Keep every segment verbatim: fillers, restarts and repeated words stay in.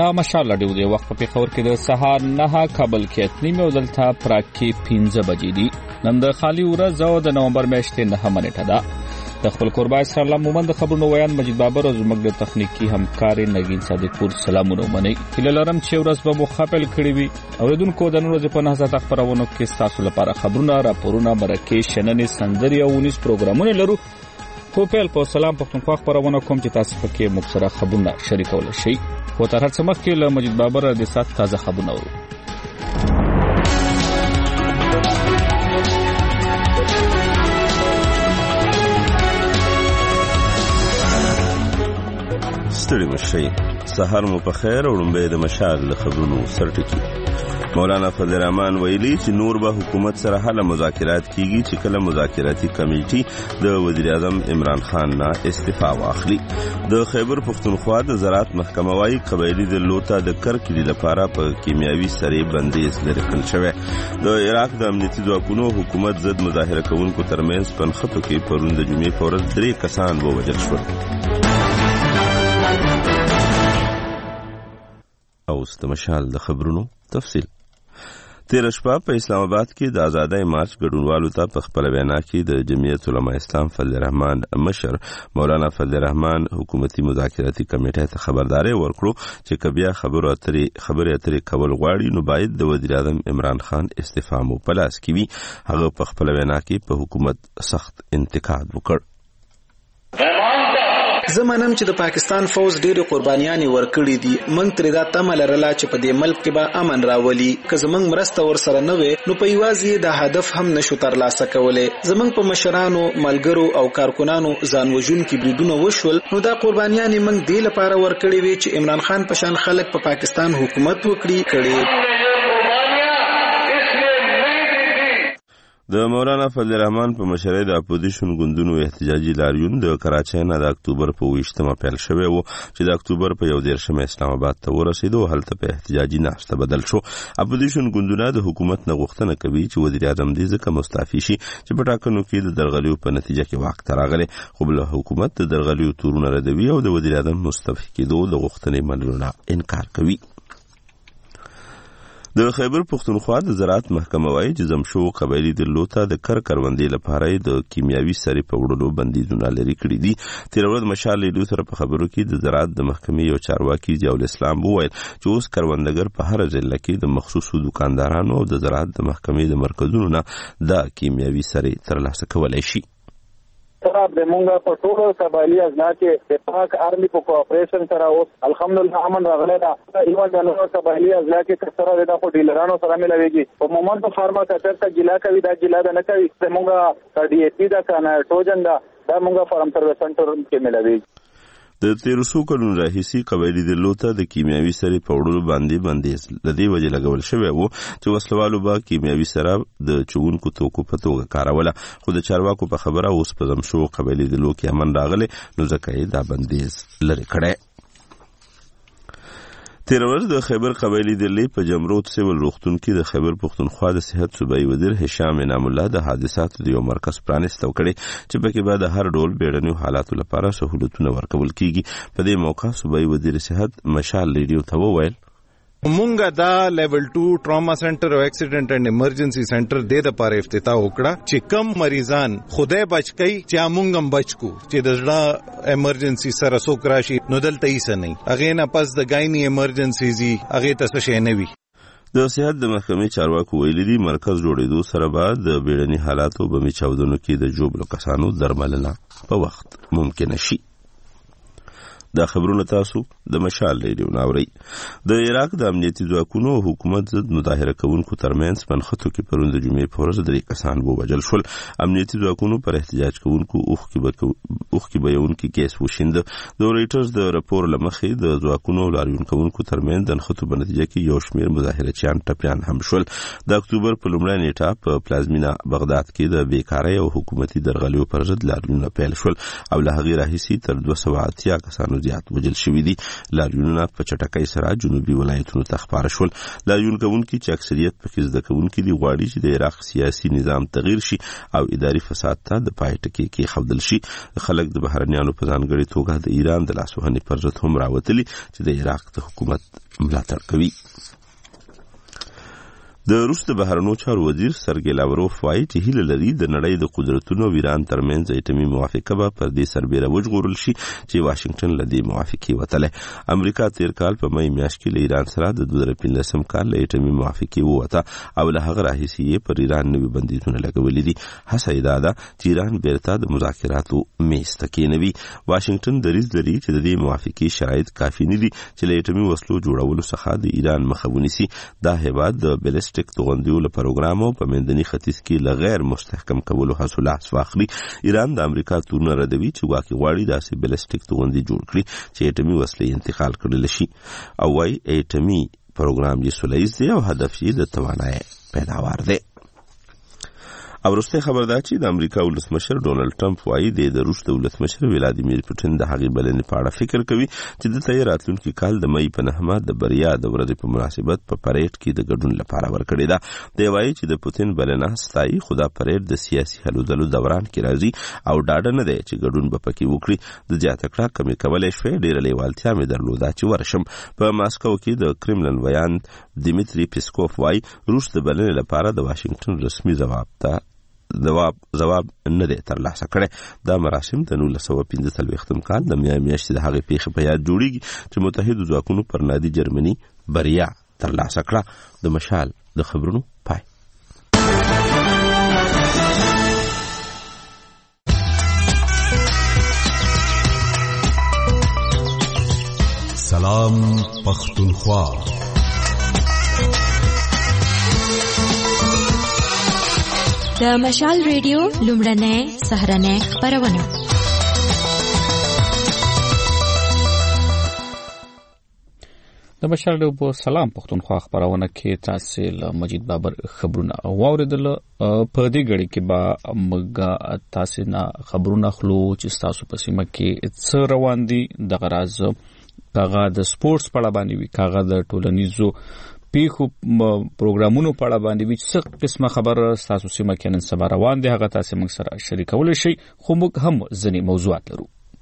دا مشال راډیو دی. وخت په پېښور کې د سهار نه، کابل کې اته نیمه او دلته پراګ کې پنځه بجې دي. نن د خالي ورځ او د نومبر میاشتې نهمه نیټه ده. د خپل قربا اسرار الله مومند د خبرونو ویان مجید بابر او زموږ د تخنیکی همکار نگین صادق پور سلامونه ومنئ. هیله لرم چې ورځ به مو ښه پیل کړې وي. اوریدونکو د نن ورځې په نهه ساعته خپرونو کې ستاسو لپاره خبرونه، راپورونه، مرکې، شننې، سندرې او ونیز پروګرامونه لرو. خو پیل په سلام پښتونخوا خبرونه کوم چې تاسو پکې موږ سره خبرونه شریکول شئ. خو تر هر څه مخکې له مجید بابر د سات تازه خبرونه ورو. ستړي مشئ. سهار مو په خیر. وړاندې د مشال خبرونو سرټکی. مولانا فضل الرحمن ویلي چې نور به حکومت سره هله مذاکرات کیږي چې کله مذاکراتي کمیټي د وزیر اعظم عمران خان نه استعفا واخلي. د خیبر پښتونخوا د زراعت محکمه وايي قبایلی د لوتا د کرکلي لپاره په کیمیاوي سرې بندیز لري کړل شوی. د عراق د امنیتي ځواکونو حکومت ضد مظاهره کوونکو ترمنځ پنخته کې پرون د جمعې په ورځ درې کسان ووژل شول. اوس د مشال د خبرونو تفصیل. تیر شپه په اسلام آباد کې د آزادۍ مارچ ګډونوالو ته په خپل وینا کې د جمعیت علماء اسلام فضل الرحمن مشر مولانا فضل الرحمن حکومتي مذاکراتي کمیټې ته خبرداري ورکړو چې کبیا خبرو اترې خبرې اترې کول غواړي نو باید د وزیر اعظم عمران خان استعفا مو پلاس کوي. هغه په خپل وینا کې په حکومت سخت انتقاد وکړ. زه منم چې د پاکستان فوز ډېرې قربانیانې ورکړې دي. موږ ترې دا تمه لرله چې په دې ملک کې به امن راولي. که زموږ مرسته ورسره نه وي نو په یوازې د هدف هم نشو ترلاسه کولی. زموږ په مشرانو، ملګرو او کارکنانو ځان وژونکي بریدونه وشول نو دا قربانیانې موږ دې لپاره ورکړې وې چې عمران خان په شان خلک په پاکستان حکومت وکړي کړي. د مولانا فضل الرحمن په مشرۍ د اپوزیشن ګوندونو احتجاجي لاریون د کراچۍ نه د اکتوبر په ویشتمه پیل شوی و چې د اکتوبر په یو دیرشمه اسلام آباد ته ورسېدو. هلته په احتجاجي ناشته بدل شو. اپوزیشن ګوندونه د حکومت نه غوښتنه کوي چې وزیر اعظم دې ځکه مستعفي شي چې په ټاکنو کې د درغلیو په نتیجه کې واک ته راغلی. خو بل حکومت د درغلیو تورونه ردوي او د وزیر اعظم مستعفي کېدو د غوښتنې منلو نه انکار کوي. د خیبر پښتونخوا د زراعت محکمه وايي چې زمشو قبایلی د لوتا د کر کروندې لپاره د کیمیاوي سرې په وړلو بندیزونه لري کړی دي. تیر ورځ مشال لیدو سره په خبرو کې د زراعت د محکمې یو چارواکي ضیاء الاسلام وویل چې اوس کروندګر په هر ضلع کې د مخصوصو دکاندارانو او د زراعت د محکمې د مرکزونو نه د کیمیاوي سرې ترلاسه کولای شي. سره د مونږه په ټولو قبایلی اجزا کې د پاک آرمي په کوآپریشن سره اوس الحمدلله امن راغلی دا. یو د نورو قبایلی اجزا کې کثره د خو ډیلرانو سره ملويږي. په مومنت فارما کثر ته جلا کوي دا جلا د نه کوي. د مونږه ډي اي پی دا کنه ټوجن دا د مونږه فارم سرویس سنټر کې ملويږي. د تیر څو کلونو راهیسې قبایلی د لوتا د کیمیاوي سرې په وړلو باندې بندیز د دې وجې لګول شوی و چې وسلوالو به کیمیاوي سره د چونکو توکو په توګه کاروله. خو د چارواکو په خبره اوس په زمشو قبایلی د لو کې امن راغلی نو ځکه یې دا بندیز لرې کړی. تیر ورځ د خیبر قبایلی د لی په جمرود سیول روغتون کې د خیبر پښتونخوا د صحت صوبایي وزیر هشام انعام الله د حادثاتو د یو مرکز پرانیستو کړي چې پکې به د هر ډول بیړنیو حالاتو لپاره سہولتونه ورکول کیږي. په دې موقع صوبایي وزیر صحت مشال ریډیو ته وویل مونږه دا لیول ټو ټراما سنټر او اکسیډنٹ اینڈ ایمرجنسي سنټر د لپاره افتتاح وکړه چې کم مریضان خدای بچ کړي چې مونږ هم بچ کو چې د ځړه ایمرجنسي سره څوک راشي نو دلته یې نه هغه نه پس د ګایني ایمرجنسي زی هغه ته څه نه وي. د صحت د محکمې چارواکو ویلي دي مرکز جوړېدو سره بعد د بیړني حالاتو په میچاودنو کې د جوړ کسانو درملنه په وخت ممکن شي. دا خبرونه تاسو د مشال ریډیو ناوري. د عراق د امنیتي ځواکونو حکومت ضد مظاهره کوونکو ترمنځ پنخته کې پرون د جمعې په ورځ درې کسان ووژل شول. امنیتي ځواکونو پر احتجاج کوونکو اوښکې بهونکي کیس وشینده. د رویټرز د راپور له مخې د ځواکونو لاریون کوونکو ترمنځ د نښتو په نتیجه کې یو شمېر مظاهرچیان ټپیان هم شول. د اکتوبر په لومړۍ نیټه په پلازمینه بغداد کې د بیکارۍ او حکومتي درغلیو پر ضد لاریونونه پیل شول او له هغې راهیسې تر دوه سوه اتیا کسانو زیات وژل شوي دي. لاریونونه په چټکۍ سره جنوبي ولایتونو ته خپاره شول. لاریون کوونکي چې اکثریت پکې زده کوونکي دي غواړي چې د عراق سیاسي نظام تغییر شي او اداري فساد ته د پای ټکی کېښودل شي. خلک د بهرنیانو په ځانګړې توګه د ایران د لاسوهنې پر ضد هم راوتلي چې د عراق د حکومت ملاتړ کوي. د روس د بهرنیو چارو وزیر سرګی لاوروف وایي چې هیله لري د نړۍ د قدرتونو او ایران ترمنځ ایټمي موافقه به پر دې سربیره وژغورل شي چې واشنگټن له دې موافقې وتلی. امریکا تیر کال په مئی میاشت کې له ایران سره د دوه زره پنځلسم کال له ایټمي موافقې ووته او له هغه راهیسې یې پر ایران نوي بندیزونه لګولي دي. هڅه یې دا ده چې ایران بیرته د مذاکراتو میز ته کېنوي. واشنگټن دریځ لري چې د دې موافقې شرایط کافي نه دي چې له ایټمي وسلو جوړولو څخه د ایران مخه ونیسي. دا هیواد د بیلسټ توغندیو له پروګرام او په منځني ختیځ کې له غیر مستحکم کولو هڅو لاس واخلي. ایران د امریکا تورونه ردوي چې واقع غواړي داسې بیلسټیک توغندي جوړ کړي چې ایټمي وسلې انتقال کړل شي او وايي ایټمي پروګرام یې سوله ییز دی او هدف یې د توانایي پیداوار دی. او وروسته خبر ده چې د امریکا ولسمشر ډونالد ټرمپ وایي د روس د ولسمشر ولادیمیر پوتین د هغې بلنې په اړه فکر کوي چې دته یې راتلونکي کال د مئی په نهمه د بریا د ورځې په مناسبت په پریډ کې د ګډون لپاره ورکړې ده. دی وایي چې د پوتین بلنه ستایي خو دا پریډ د سیاسي هلو ځلو دوران کې راځي او ډاډه نه دی چې ګډون به پکې وکړي. د زیاته کړه کمې کولی شوې ډېره لیوالتیا مې درلوده چې ورشم. په ماسکو کې د کرملن ویان دیمیتري پیسکوف وایي روس د بلنې لپاره د واشنگټن رسمي ځواب ته جواب جواب نه دی ترلاسه کړی. دا مراسم د نولس سوه پنځه څلوېښتم کال د میا میاشتې د هغې پیښې په یاد جوړیږي چې متحدو ځواکونو پر نادي جرمني بریا ترلاسه کړه. د مشال د خبرونو پای. سلام پختونخوا. د مشال ریډیو لومړنۍ سهرنۍ خپرونه. د مشال ریډیو په سلام پختونخوا خپرونه کې تاسو له مجید بابر خبرونه واوریدل. په دې غړي کې به موږ تاسو نه خبرونه خلو چې تاسو په سیمه کې څه روان دي. د غراز کاغه د سپورتس په اړه باندې وی کاغه د ټولنیزو پیخو پروګرامونو په اړه باندې چې څه قسمه خبر تاسو سیمه کې نن سبا روان دي هغه تاسو موږ سره شریکول شي. خو موږ هم ځینې موضوعات لرو.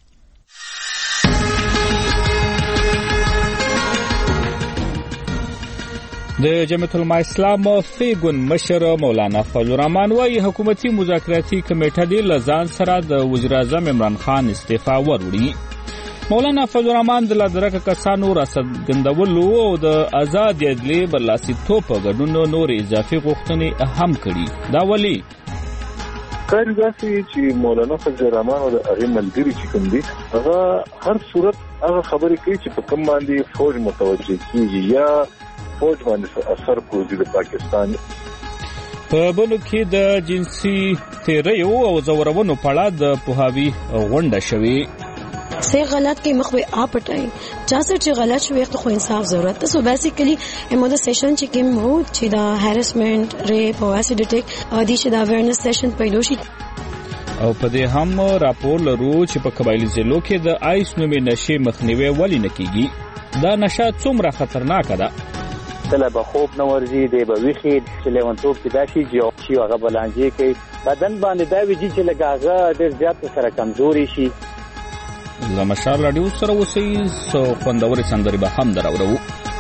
د جمعیت العلماء اسلام فیګون مشر مولانا فضل الرحمن وايي حکومتي مذاکراتي کمیټه د لزان سره د وزیر اعظم عمران خان استعفا وروړي. مولانا فضل الرحمن د لادرکه کسانو راڅرګندولو او د آزاد عدلي برلاسي توپ غډونو نور اضافي غوښتنې هم کړي. دا ولي کار داسې چې مولانا فضل الرحمن او د هغې ملګري چې کوم دي هغه هر صورت هغه خبرې کوي چې په کوم باندې فوج متوجه کېږي یا فوج باندې اثر کوي د پاکستان. په بلو کې د جنسي تیریو او زورونو په اړه د پوهاوي غونډه شوې. سے غلط کے مخبے آپ پٹائیں جاسر چی غلط شوی تو خو انصاف ضرورت ہے. سو بیسیکلی امو دا سیشن چی کم ہو چی دا ہیرسمنٹ ریپ او ایسیڈیٹک دی چی دا اویرنس سیشن پیدو شي. او په دې هم راپور لرو چې په قبایلی ضلعو کې د آیس نومې نشې مخنیوي ولې نه کیږي. دا نشه څومره خطرناکه ده. کله به خوب نه ورځي دی به ویښي چې لیونتوب کې دا شي چې هغه بلانجې کوي بدن باندې دا ویجي چې لږ هغه ډېر زیات سره کمزوري شي. له مشال راډیو سره اوسئ. سو خوندورې سندرې به هم دراوړو.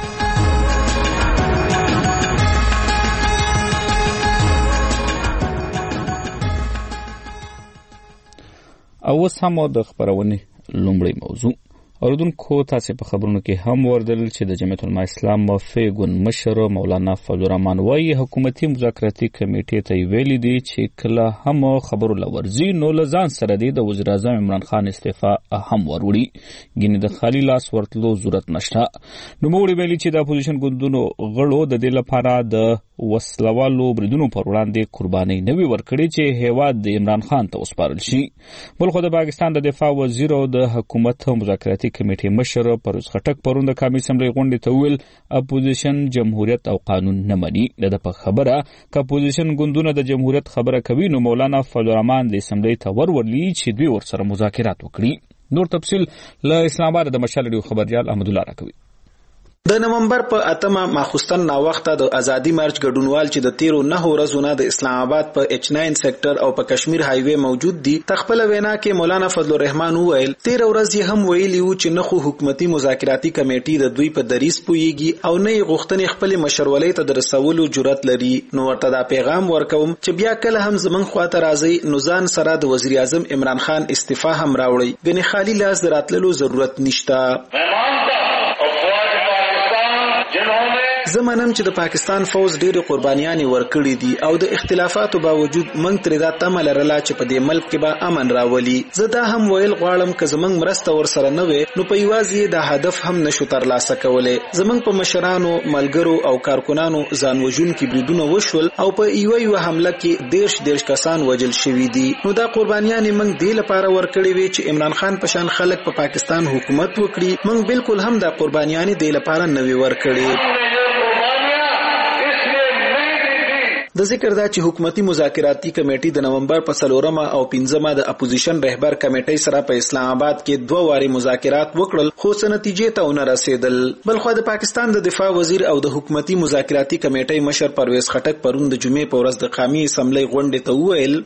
او اوس هم د خپرونې لومړی موضوع اوردونکو تاسو په خبرونو کې هم وردل چې د جمعیت العلماء اسلام فیګون مشر مولانا فضل الرحمن وايي حکومتي مذاکراتي کمیټې ته ویلي دي چې کله هم خبرو لورځي نو لزان سره دی د وزیر اعظم عمران خان استعفا هم وروړي. ګینه د خالی لاس ورتلو ضرورت نشته. نو موږ ویلي چې د اپوزیشن ګوندونو غړو د دې لپاره د وسلوالو بریدونو پر وړاندې قرباني نوي ورکړي چې هیواد د عمران خان ته وسپارل شي. بل خو د پاکستان د دفاع وزیر او د حکومت مذاکراتي کمیټې مشر پرویز خټک پرون د قومي اسمبلی غونډې ته ویل اپوزیشن جمهوریت او قانون نه مني. د په خبره ک اپوزیشن ګوندونه د جمهوریت خبره کوي نو مولانا فضل الرحمن د اسمبلی ته ورولي چې دوی ورسره مذاکرات وکړي. نور تفصیل له اسلام آباد د مشال ریډیو خبريال احمد الله راکوي. د نومبر په اتمه ماخوستن نا وخته د ازادي مارچ ګډونوال چې د تیرو نه ورځې د اسلام آباد په ایچ ناین سېکټر او په کشمیر هایوي موجود دي تخپل وینا کې مولانا فضل الرحمن وویل تیر ورځ هم ویلی و چې نه خو حکومتي مذاکراتي کمیټې د دوی په دریس پویږي او نه غوښتنې خپل مشرولۍ ته درسولو جرأت لري نو ورته دا پیغام ورکوم چې بیا کله هم زمون خواته راځي نو ځان سره د وزیر اعظم عمران خان استعفا هم راوړي غني خالی لاس دراتلو ضرورت نشته. زمانم چې د پاکستان فوز ډېری قربانیانې ورکړې دي او د اختلافاتو باوجود موږ ترې دا تمه لرله چې په دې ملک کې به امن راولي. زه دا هم ویل غواړم که زموږ مرسته ورسره نه وي نو په یوازې دا هدف هم نشو ترلاسه کولی. زموږ په مشرانو ملګرو او کارکونانو ځان وژونکي بریدونه وشول او په یوه یوه حمله کې دېرش دېرش کسان وژل شوي دي. نو دا قربانیانې موږ دې لپاره ورکړې وي چې عمران خان په شان خلک په پاکستان حکومت وکړي. موږ بالکل هم دا قربانیانې دې لپاره نه وي ورکړې. د ذکر دا چې حکومتي مذاکراتي کمیټې د نومبر په څلورمه او پنځمه د اپوزیشن رهبر کمیټې سره په اسلام آباد کې دوه واري مذاکرات وکړل خو څه نتیجې ته ونه رسیدل. بلخو د پاکستان د دفاع وزیر او د حکومتي مذاکراتي کمیټې مشر پرویز خټک پرون د جمعې په ورځ د قومي اسمبلی غونډې ته وویل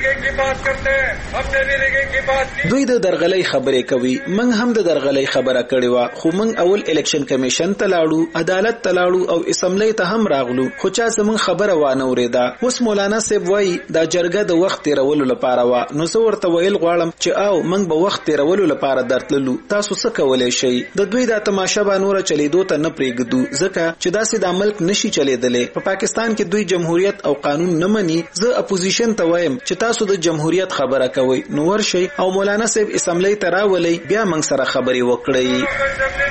دوی د درغلۍ خبرې کوي. موږ هم د درغلۍ خبره کړې وه خو موږ اول الیکشن کمیشن ته لاړو عدالت ته لاړو او اسمبلی ته هم راغلو خو چا زموږ خبره وانه دا اوس مولانا صاحب وای دا جرګه د وخت تیرولو لپاره وا نو زه ورته ویل غواړم چې او موږ به وخت تیرولو لپاره درتللو تاسو څه کولای شئ. د دوی د تماشا باندې چلیدو ته نه پریږدو ځکه چې داسې د ملک نشي چلیدلې. په پاکستان کې دوی جمهوریت او قانون نه مني. زه اپوزیشن ته وایم چې تاسو د جمهوریت خبره کوئ نو ورشئ او مولانا صاحب اسمبلی ته راولئ بیا موږ سره خبرې وکړئ.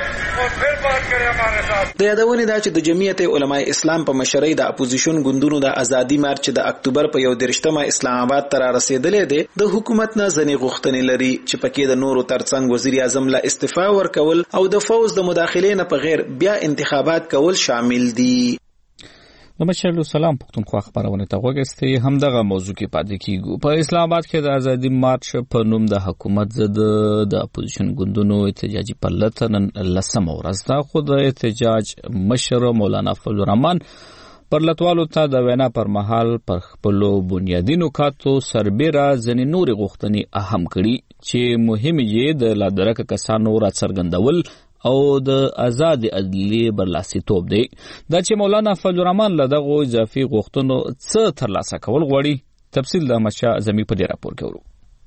د یادونه دا چې د جمعیت علماء اسلام په مشرۍ د اپوزیشن ګوندونو د ازادي مارچ د اکتوبر په یو درشتمه اسلام آباد ته رسیدلې ده د حکومت نه ځنې غوښتنې لري چې پکې د نورو ترڅنګ وزیر اعظم له استعفا ورکول او د فوز د مداخلې نه په غیر بیا انتخابات کول شامل دي. د مشرلو سلام پښتونخوا خبرونه ته وګورئ هم دغه موضوع کې پاتې کیږو. په اسلام آباد کې د ازادي مارچ په نوم د حکومت ضد د اپوزیشن ګوندونو احتجاجي پلته نن لسمه ورځ ده خو د احتجاج مشر مولانا فضل الرحمن پرلتوالو ته د وینا پر مهال پر خپلو بنیادي نکاتو سربېره ځینې نورې غوښتنې اهم کړي چې مهم یې د لادرک کسانو راڅرګندول او د آزاد عدلیې برلاسیتوب دی. دا چې مولانا فضل الرحمن له دغو اضافي غوښتنو څه ترلاسه کول غواړي تفصیل د مشا زمي په دې راپور کې ورو.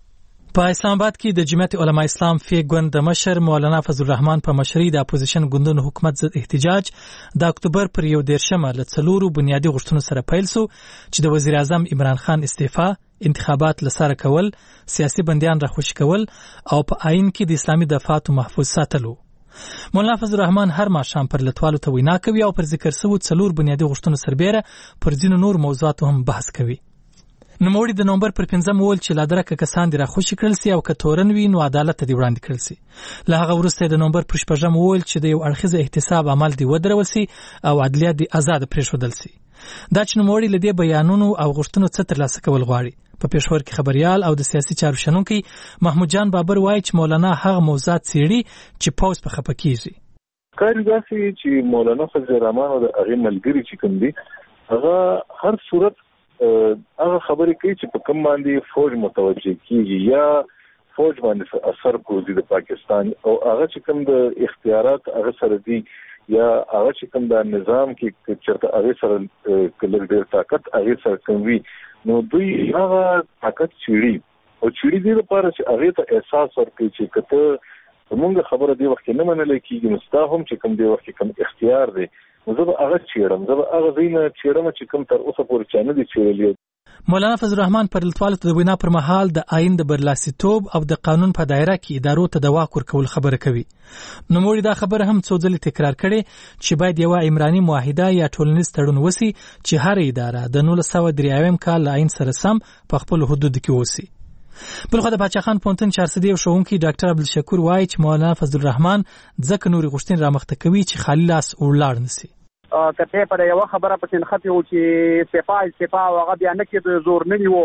په اسلام آباد کې د جمعیت علماء اسلام فی ګوند د مشر مولانا فضل الرحمن په مشرۍ د اپوزیشن ګوندونو حکومت ضد احتجاج د اکتوبر پر یو دیرشمه له څلورو بنیادي غوښتنو سره پیل سو چې د وزیر اعظم عمران خان استعفا انتخابات لساره کول سیاسي بندیان راخوشي کول او په آئین کې د اسلامي دفاعاتو محفوظ ساتلو. مولانا فضل الرحمن هر ماښام پر لټوالو ته وینا کوي او پر ذکر شوو څلور بنیادي غوښتنو سربېره پر ځینو نور موضوعاتو هم بحث کوي. نوموړي د نومبر پر پنځم وویل چې لادرکه کسان دې راخوشي کړل سي او که تورن وي نو عدالت ته دې وړاندې کړل سي. له هغه وروسته د نومبر پر شپږم وویل چې د یو اړخیزه احتساب عمل دې ودرول سي او عدلیه دې آزاد پرېښودل سي. دا چې نوموړي له دې بیانونو او غوښتنو څه ترلاسه کول غواړي. په پېښور کې خبريال او د سیاسي چارو شنونکي محمود جان بابر وایي چې مولانا هغه موضوعات څېړي چې پوز په خپه کیږي. کار داسې چې مولانا فضل الرحمن او د هغه ملګري چې کوم دي هغه هر صورت هغه خبرې کوي چې په کوم باندې فوج متوجه کیږي یا فوج باندې اثر کوي د پاکستان او هغه چې کوم د اختیارات هغه سره دي یا هغه چې کوم د نظام کې چرته هغه سره کله ډېر طاقت هغه سره کوي نو دوی هغه طاقت چیړي او چیړي دې لپاره چې هغه ته احساس ورکړي چې کته موږ خبره دی وخت نه منل کېږي مستهم چې کوم دی وخت کوم اختیار دی نو زه هغه چیړم زه هغه زینه چیړم چې کوم تر اوسه پورې چانه دي چیړلې. مولانا فضل الرحمن پر لټوالو ته د وینا پر مهال د آئین د برلاسیتوب او د قانون په دایره کې ادارو ته د واک ورکول خبره کوي. نوموړي دا خبره هم څو ځلې تکرار کړي چې باید یو عمراني معاهده یا ټولنیز تړون وسی چې هر اداره د نولس سوه درې اویا کال له آئین سره سم په خپل حدود کې وسی. بلخو د باچا خان پونتن چارسدی او ښوونکي ډاکټر عبدالشکور وایي چې مولانا فضل الرحمن ځکه نورې غوښتنې رامخته کوي چې خالي لاس ولاړ نشي. کته پر یو خبره پښین خطي او چې استعفا استعفا هغه بیا نه کې د زور نه نیو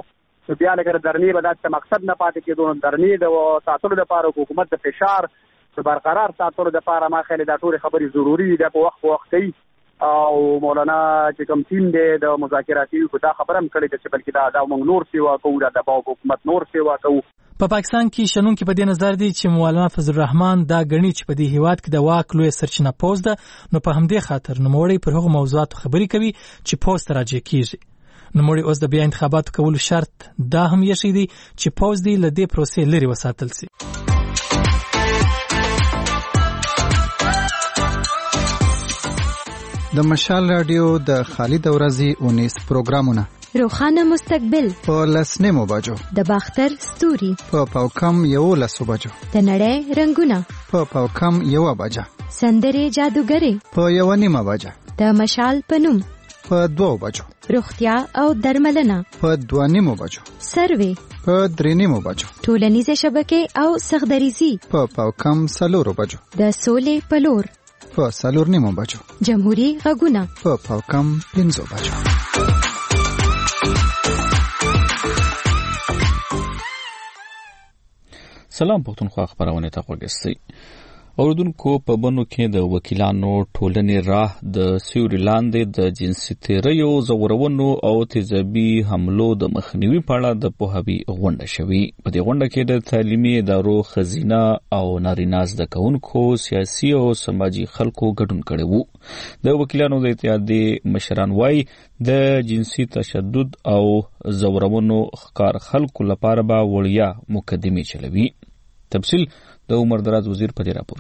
نو بیا لکه درنې به دا مقصد نه پاتې کېدو. درنې د ساتلو لپاره حکومت د فشار د برقرار ساتلو لپاره ما خیال دا ټول خبرې ضروري دي په وخت په وخت کوي. او مولانا چې کوم ټیم دی د مذاکراتي کو دا خبره هم کړې چې بلکې دا د موږ نور سیوا کوو دا د حکومت نور سیوا کوو. په پاکستان کې شنونکو په دې نظر دي چې مولانا فضل الرحمن دا غني چې په دې هیواد کې د واک لوی سرچینه پوز ده، نو په همدې خاطر نوموړی پر هغو موضوعاتو خبرې کوي چې پوز ته راجع کیږي. نوموړی اوس د بیا انتخاباتو کولو شرط دا هم یې شي دي چې پوز دی له دې پروسې لري وساتل شي. د مشال رادیو د خالد اورزی اونیس پروګرامونه روخانه مستقبل په لسنیمو بجو، د باختر ستوري په پاوکم یو لسو بجو، د نړۍ رنگونه په پاوکم یو بجه، سندرې جادوګرې په یو نیمه بجه، د مشال پنوم په دوه بجو، روغتیا او درملنه په دوه نیمو بجو، سروي په درې نیمو بجو، ټولنیزه شبکې او سخدریزي په پاوکم سلورو بجو، د سولې پلور په سلور نیمو بجو، جمهوریت غږونه په پاوکم پنځو بجو. سلام پښتونخوا خبرونه ته وګورئ. اوردونکو په بنو کې د وکیلانو ټولنې راه د سیوري لاندې د جنسي تیریو زورونو او تیزابي حملو د مخنیوي په اړه د پوهاوي غونډه شوې. په دې غونډه کې د تعلیمي ادارو خزینه او نارینه زده کوونکو، سیاسي او سماجی خلکو ګډون کړي وو. د وکیلانو د اتحادیې مشران وایي د جنسي تشدد او زورونو ښکار خلکو لپاره به وړیا مقدمې چلوي. تفصیل د عمر دراز وزیر په دې راپور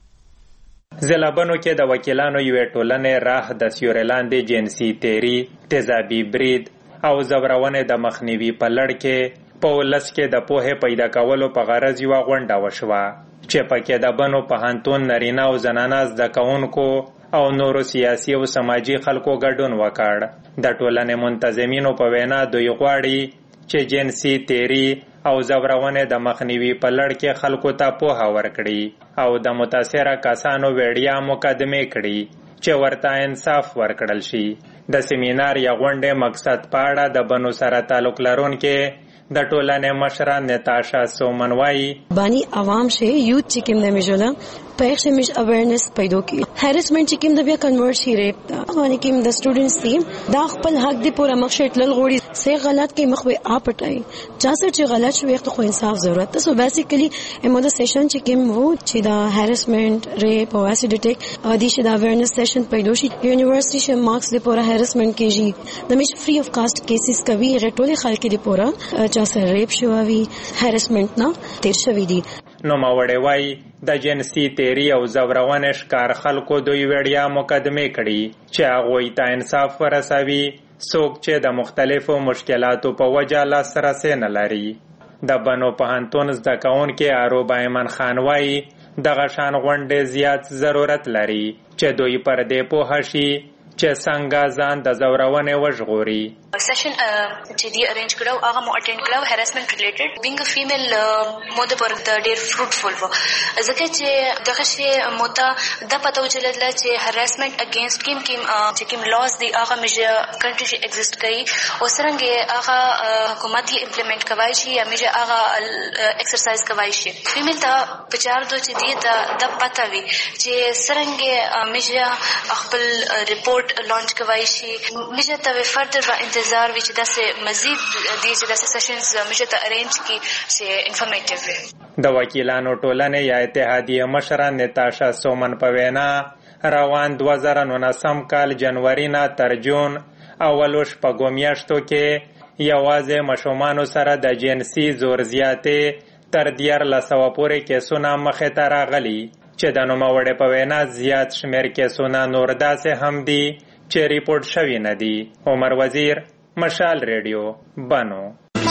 کې. زلابنو کې د وکیلانو یوې ټولنې راه د سیوري لاندې جنسي تیری، تیزابي برید او زورونې د مخنیوي په لړ کې په ولس کې د پوهې پیدا کولو په غرض یوه غونډه وشوه چې پکې د بنو پوهنتون نارینه او زنانه زده کوونکو او نورو سیاسي او سماجی خلکو ګډون وکړ. د ټولنې منتظمینو په وینا دوی غواړي چې جنسي تیری او زورونې د مخنیوي په لړ کې خلکو ته پوهه ورکړي او د متاثره کسانو وړیا مقدمې کړي چې ورته انصاف ورکړل شي. د سیمینار یا غونډې مقصد په اړه د بنو سره تعلق لرونکي د ټولنې مشره نتاشا سومن وایي بانی عوام شه یوت چې کوم د میجولا پېښ مش اویرنس پیدا کی هریسمنت چې کوم د بیا کنورټ شي ریپ دا باندې کوم د سټوډنټس ټیم دا خپل حق دی پورا مخشټ لل غوړي سه غلط کې مخ به اپټای جاسه چې غلط شوی خو انصاف ضرورت ته. سو بیسیکلی امو د سیشن چې کوم وو چې دا هریسمنت ریپ او اسید ټیک ادي چې دا اویرنس سیشن پیدا شي یونیورسيټي شه مارکس دی پورا هریسمنت کېږي د مش فری اف کاست کیسز کوي رټولې خلک دی پورا جاسه ریپ شوی هریسمنت نه تیر شوی دی. نو ماوړې وای د جنسي تیری او زورونې ښکار خلکو دوی وړیا مقدمې کړي چې هغوی ته انصاف ورسوي څوک چې د مختلفو مشکلاتو په وجه لاسرسی نه لري. د بنو پوهنتون زده کوونکي اروبا ایمن خان وایي دغه شان غونډې زیات ضرورت لري چې دوی پر دې پوه شي چې څنګه ځان د زورونې وژغوري. سیشن چې دی ارینج کړو هغه مو اټینډ کړو هراسمنت ریلیټډ بینګ ا فیمیل مو د پر د ډیر فروټفول و ځکه چې دغه شی مو ته د پته وچلل چې هراسمنت اگینست کیم کیم چې کیم لاز دی هغه میجه کنټری شي ایگزیست کوي او څنګه هغه حکومت یې امپلیمنٹ کوي شي یا میجه هغه ایکسرسایز کوي شي. فیمیل ته بچار دو چې دی ته د پته وي چې څنګه میجه خپل ریپورت لانچ کوي شي میجه ته فردر انتظار وی چې داسې مزید دي چې داسې سیشنز مشه ته ارینج کی چې انفارمیټیو وي. د وکیلانو ټولنې یا اتحادیه مشره نتاشا سومن په وینا روان دوه زره نولسم کال جنوري نه تر جون اولو شپږو میاشتو کې یوازې ماشومانو سره د جنسي زور زیاتې تر دیارلس سوه پورې کیسونه مخې ته راغلي چې د نوموړې په وینا زیات شمېر کیسونه نور داسې هم دي چې ریپورت شوی نه دی. عمر وزیر، مشال ریډیو، بنو.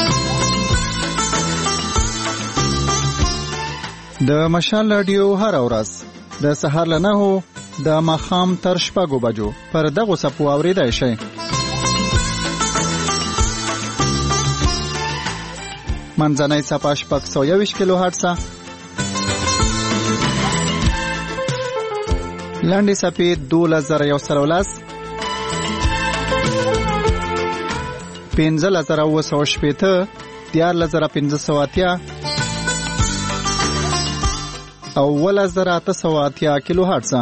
د مشال رادیو هر ورځ د سهار له نهو د ماښام تر شپږو بجو پر دغو څپو اورېدای شئ. منځنۍ څپه شپږ سوه یوویشت کیلو هرټزه، لنډې څپې دولس زره یو سل او لس، پنځه زره اوه سوه شپېته، دیارلس زره پنځه سوه اتیا او اوولس زره اته سوه اتیا کیلو هرټزه.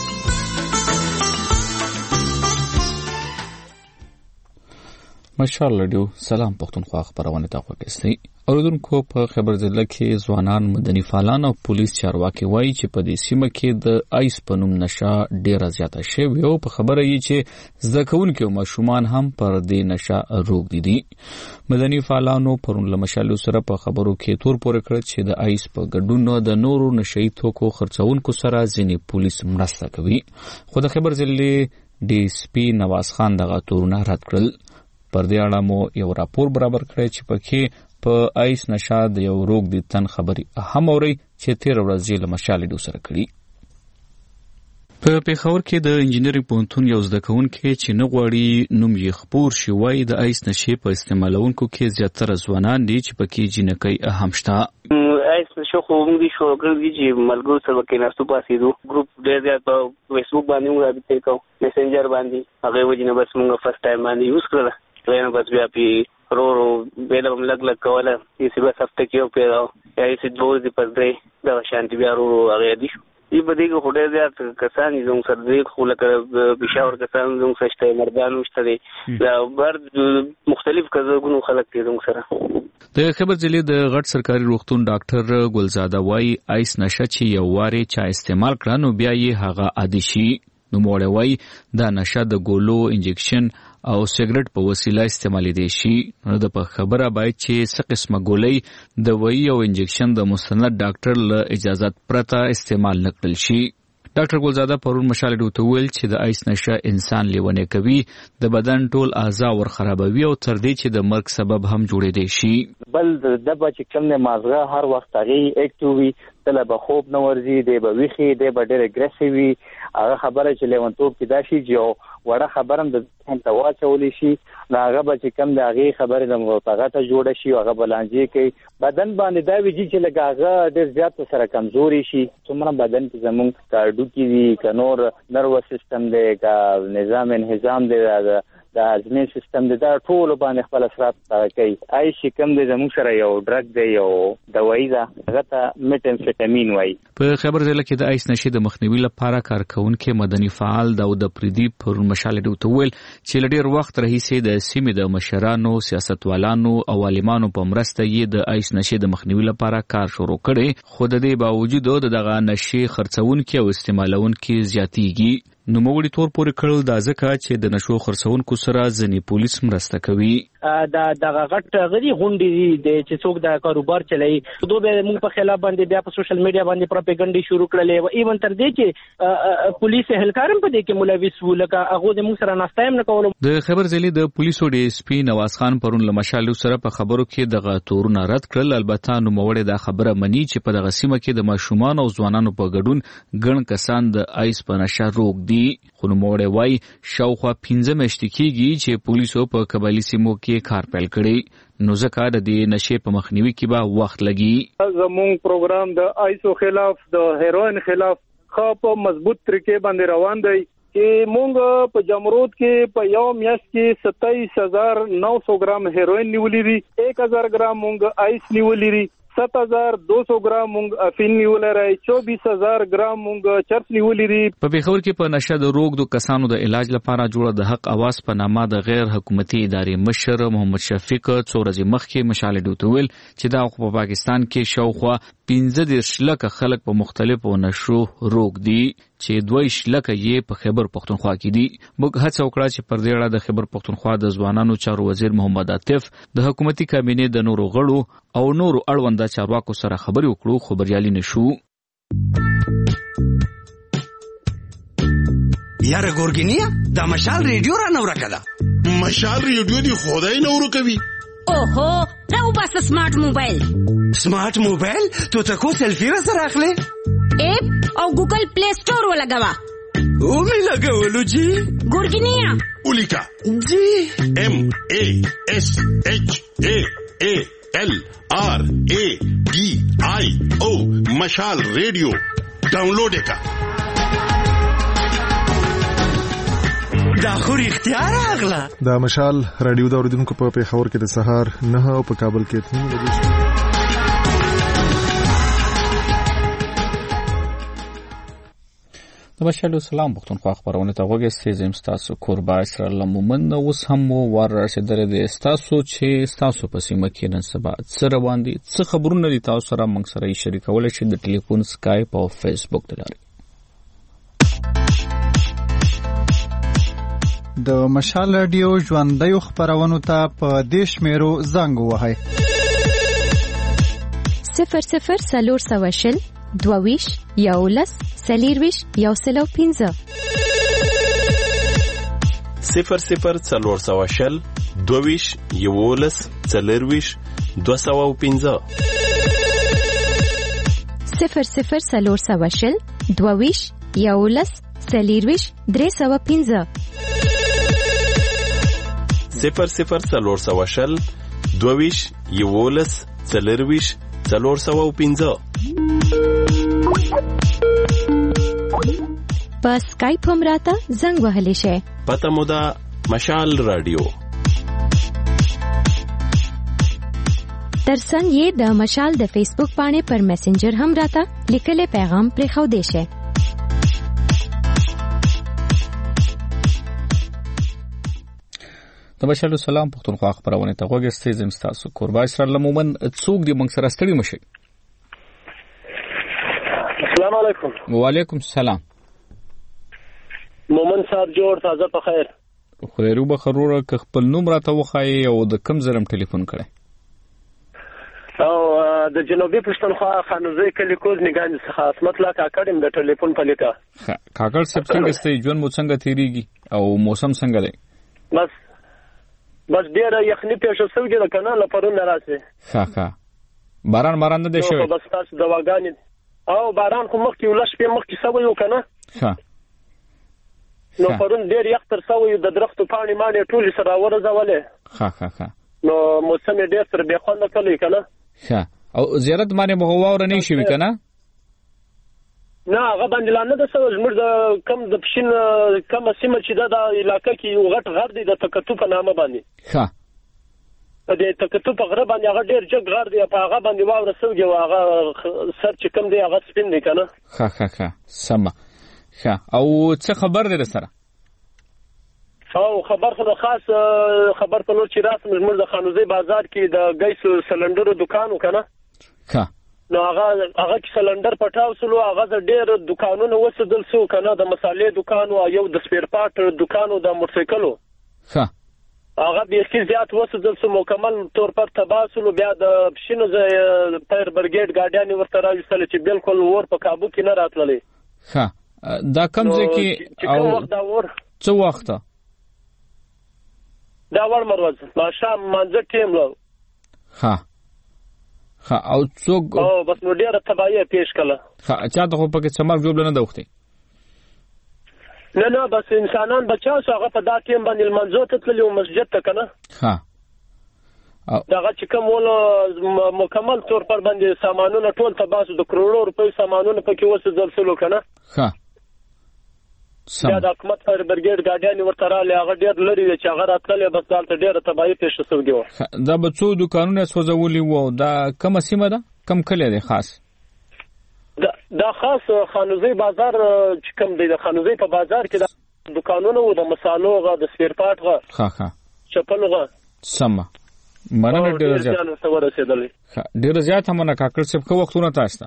مشال رادیو سلام پښتونخوا خبرونه تا وکړئ. اوریدونکو په خبر ضلع کې ځوانان، مدني فعالان او پولیس چارواکي وایي چې په دې سیمه کې د آیس په نوم نشه ډیره زیاته شوې او په خبره یې چې زده کوونکي او ماشومان هم پر دې نشه روږدي دي. مدني فعالانو پرون له مشال سره په خبرو کې تور پورې کړ چې د آیس په ګډون د نورو نشئی توکو خرڅونکو سره ځینې پولیس مرسته کوي. خو د خبر ضلع ډي اس پي نواز خان دغه تورونه رد کړل. پر دې اړه مو یو راپور برابر کړی چې پکې په آیس نشه د یو روږدي تن خبري اهم اوري چې تیر ورځ یې له مشال ډو سره کړی. په پیښور کې د انجینرینګ پوهنتون یو زده کوونکی چې نه غواړي نوم یې خپور شي وایي د آیس نشې په استعمالونکو کې زیاتره ځوانان دي چې پکې جنکۍ هم شته. آیس نشو خو موږ دي شو کړی چې ملګرو سره کې ناستو پاسې دو ګروپ ډېر زیات په فیسبوک باندې موږ رابطه کوو، میسنجر باندې هغه وجنه بس موږ فرست ټایم باندې یوز کړل. نو بس بیا پی رو رو بیل هم لګ لګ کوله یې بس هفته کې یو پیدا یا یې دوه دې پر دې دا شانتي بیا رو رو هغه دي. ای په دې کې خو ډېر زیات کسان زموږ سره دې خو لکه پېښور کسان زموږ سره شته، مردانو شته دي، دا بر مختلف کزګونو خلک دي زموږ سره. د خبر ضلع د غټ سرکاري روغتون ډاکټر ګلزاده وایي آیس نشه چې یو واري چا استعمال کړه نو بیا یې هغه عادي شي. نو موړی وایي دا نشه د ګولو، انجکشن او سیګریټ په وسیله استعمالیدای شي. نو د په خبره باید چې څه قسمه ګولۍ، دوایي او انجکشن د مستند ډاکټر له اجازت پرته استعمال نه کړل شي. ډاکټر ګلزاده پرون مشال ډو ته ویل چې د آیس نشه انسان لیونی کوي، د بدن ټول اعضا ور خرابوي او تر دې چې د مرګ سبب هم جوړېدای شي. بل د بچ کم نه مازغه هر وخت هغه اکټیو وي، تل به خوب نه ورځي، دی به ویخي، دی به ډېر اګریسیو وي. هغه خبره چې لیونتوب کې دا شي چې وړه خبره هم د ذهن ته واچولی شي، نو هغه به چې کم د هغې خبرې د موافقه ته جوړه شي، هغه به لانجې کوي. بدن باندې دا ویجي چې لږ هغه ډېر زیات سره کمزوري شي. څومره بدن کې زموږ که هډوکي وي، که نور نروس سیستم دی، که نظام انهضام دی، د هضمي سیستم دی، دا ټولو باندې خپل اثرات کوي. آی چې کوم دی زموږ سره یو ډرګ دی، یو دوایي ده، هغه ته میټامفیټامین وایي. په خبر ضلع کې د آیس نشې د مخنیوي لپاره کارکونکي مدني فعال داود پریدي پرون مشال ډو ته ویل چې له ډېر وخت راهیسې د سیمې د مشرانو، سیاستوالانو او عالمانو په مرسته یې د آیس نشې د مخنیوي لپاره کار شروع کړی، خو د دې باوجود دغه نشې خرڅونکي او استعمالونکي زیاتېږي. نو موږ تور پورې کړل دا ځکه چې د نشو خرڅونکو سره ځینې پولیس مرسته کوي. دا دغه غټ غړي غونډې دي چې څوک د کاروبار چلایي، دوی به موږ په خلاف باندې بیا په سوشل میډیا باندې پروپاګاندا شروع کړلې او ایون تر دې چې پولیس اهلکارم په دې کې ملوث و، لکه هغه د موږ سره ناستایم نه کولو. د خبر ضلع د پولیسو ډي اس پي نواز خان پرون له مشال سره په خبرو کې دغه تورونه رد کړل. البته نو موړې دا خبره مني چې په دغه سیمه کې د ماشومان او ځوانانو په ګډون ګڼ کسان د آیس په نشه روږ دي. خو نو موړې وایي شاوخوا پنځه میاشتې کېږي چې پولیسو په قبایلي سیمو کې کار پیل کړی، نو ځکه د دې نشې په مخنیوي کې به وخت لګي. زموږ پروګرام د آیسو خلاف، د هیروین خلاف خو په مضبوط طریقې باندې روان دی چې مونږ په جمرود کې په یو میاشت کې ستایس هزار نو سو ګرام هیروین نیولې دي، ایک هزار ګرام مونږ آیس نیولې دي، سات هزار دو سو ګرام مونږ افین نیولې راي، چوبیس هزار ګرام مونږ چرس نیولې دي. په پیښور کې په نشه د روږدو کسانو د علاج لپاره جوړه د حق اواز په نامه د غیر حکومتي ادارې مشر محمد شفیق څو ورځې مخکې مشال ډو ته ویل چې دا په پاکستان کې شاوخوا پنځه دېرش لکه خلک په مختلفو نشو روږ دي چې دوه لکه یې په خیبر پښتونخوا کې دي. موږ هڅه وکړه چې پر دې اړه د خیبر پښتونخوا د ځوانانو چارو وزیر محمد عاطف د حکومتي کابینې د نورو غړو او نورو اړونده چارواکو سره خبرې وکړو، خو بریالي نشو. یاره ګورګینیا دا مشال ریډیو را نو راکړه. مشال ریډیو دی خدای نو ورکوي. اوهو راو بس سمارټ موبایل. سمارټ موبایل تو تکو سلفی را سره اخلي اپ او ګوګل پلی سٹور ولګوا. او می لګولو جی ګورګینیا اولیکا جی ام ا اس اچ ا ا ال آر ا ڈی آئی او مشال ریڈیو ڈاؤنلوڈ کا. دا خو رښتیا راغله. د مشال رادیو د اوریدونکو په پیښور کې د سهار نه او په کابل کې اته بجې شوې. د بشالو سلام پښتونخوا خبرونه ته وګورئ. زم تاسو کوربا اسرائیل مومن اوس هم ور رسیدل دي تاسو چې تاسو په سیمه کې نن سبا څه روان دي څه خبرونه دي تاسو سره موږ سره شریکول شي د ټلیفون سکایپ او فیسبوک د لارې. د مشال رادیو ژوندۍ خبرونه ته په دیش میرو زنګ وهاي صفر صفر سلور سواشل دوویش یولس سلیرویش یوسلو پینزه صفر صفر سلور سواشل دوویش یولس سلیرویش دو سو پینزه صفر صفر سلور سواشل دوویش یولس سلیرویش درې سو پینزه صفر صفر سلور سواشل دوویش یولس سلیرویش سلور سو پینزه. په سکایپ هم راته زنګ وهلی شي. پته مو ده مشال رادیو. ترڅنګ یې د مشال د فیسبوک باندې پر میسنجر هم راته لیکلي پیغام پرې خو دی شي. د بشالو سلام پښتونخوا خبرونه ته وګورئ. زم تاسو کوربا اسرائیل مومن څوک دی موږ سره ستړي مشي. السلام علیکم. وعلیکم السلام. مومن صاحب جوړ تازه په خیر. خیرو به خروره که خپل نوم راته وخایي او د کم زرم ټلیفون کړي. او د جنوبي پښتونخوا خانوزي کلی کوز نگان څخه اسمت لا کاکړم د ټلیفون په لیکه. کاکړ سب څنګه ستې ژوند مو څنګه تیریږي او موسم څنګه دی؟ بس بس ډیر یخني پېښه سوګي د کنه لپاره نه راځي. ښه ښه باران باران نه دی شوی. بس تاسو دواګانې او باران خو مخکې ولش په مخکې سوي وکنه. ښه نو پرون ډیر یخ تر سوي د درختو پاڼې مانې ټول سره ورزولې. ښه ښه ښه نو موسم ډیر تر به خوند کړی کنه. ښه او زیارت باندې مو واور نه شي کنه. نه هغه باندې لاندې د سوز موږ د کم د پښین کم سیمه چې د علاقې کې یو غټ غر دی د تکتو په نامه باندې. ښه د تکتو په غره باندې هغه ډیر جګ غر دی په هغه باندې واور سوږي او هغه سر چې کم دی هغه سپین دی کنه. ښه ښه ښه سم. ښه او څه خبر دی سره؟ او خبر خو خاص خبر په لور چې راسم موږ د خانوزي بازار کې د ګیس سلندرو دکان وکنه. ښه نو هغه هغه سلندر پټاو سلو هغه ډېر دکانونه وسدل سو کنه د مصالې دکان او یو د سپیر پارت دکان او د موټرسایکلو. ښه هغه به کې زیات وسدل سو مکمل تور پر تباسلو بیا د پښینو ز پایر برګیډ ګاډیان ورته راوستل چې بالکل ور په کابو کې نه راتللې. ښه دا کوم ځکه او دا ور څو وخت دا ور مروز ما شام منځ ټیم لو. ښه ها او څوک او بس نو ډیره تباہی پیش کړه. ها چا ته په کې سمار جوړ نه دوخته. نه نه بس انسانان بچاو هغه په دا ټیم باندې منځو ته تللی او مسجد ته کنه. ها دغه چې کوم ول مکمل تور پر باندې سامانونه ټول تباسو د کروڑو روپۍ سامانونه پکې وسدل سلو کنه. ها بیا د حکومت پر برګیډ ګاډیان ورته رااله هغه ډیر لري چې هغه راتللې بس دالته ډیره تباہی پیښه شوې و. دا به څو دکانونه سوځولي وو. دا کوم سیمه ده کوم کلی دی خاص؟ دا دا خاص خانوزي بازار چې کوم دی د خانوزي په بازار کې د دکانونه وو د مصالو غا د سپیر پارت غا. ها ها چپل غا سم مننه ډیر زیات ډیر زیات هم نه کاکړ څه په وختونه تاسو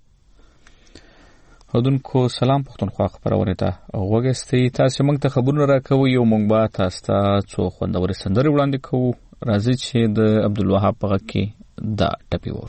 هدونکو سلام پښتونخوا خبرونه ته وګستې تاسو موږ ته خبرونه راکوي او موږ به تاسو ته څو خوندورې سندرې وړاندې کوو. راځي چې د عبدالوهاب په غږ کې دا ټپي ور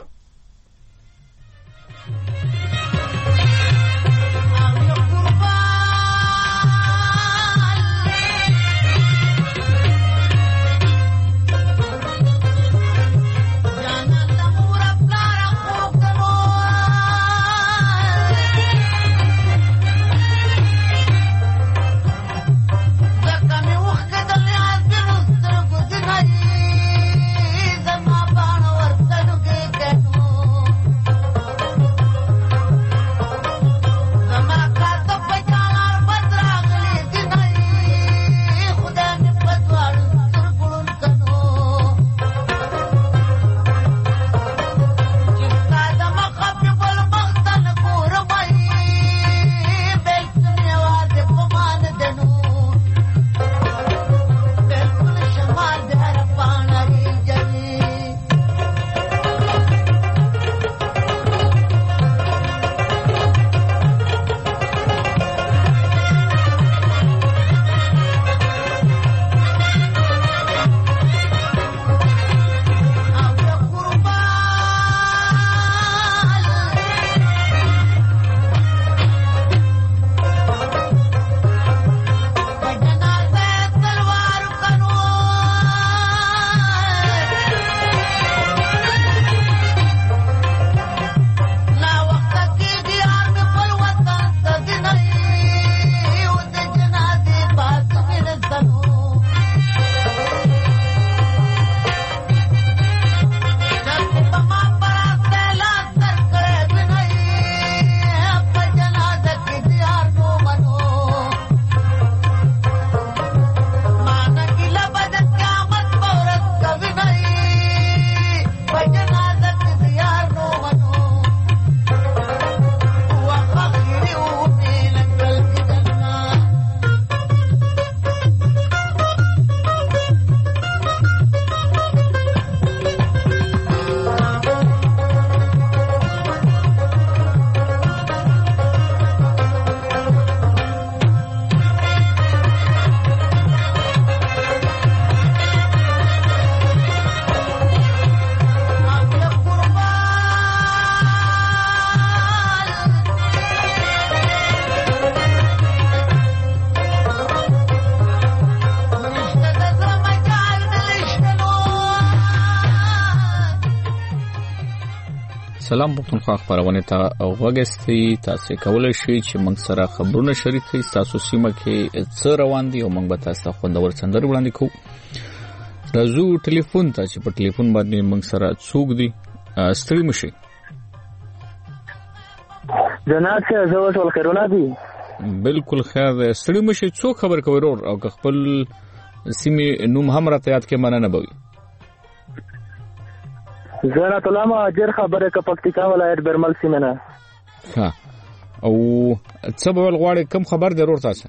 سلام پښتونخوا خبرونه ته وګستي تاسو کولای شئ چې موږ سره خبرونه شریک کړئ تاسو سیمه کې څه روان دي او موږ به تاسو خوندور سندر وړاندې کوو راځو ټلیفون ته چې په ټلیفون باندې موږ سره څوک دي ستړي مشي جناب څه زو ټول خیرونه دي بالکل خیر ستړي مشي څوک خبر کوي او خپل سیمه نوم هم راته یاد کې مننه بوي زرا تلامه اجر خبره ک پکتیکا ولایت برمل سیمنه ها او څه بل غواړي کم خبر ضرور تاسو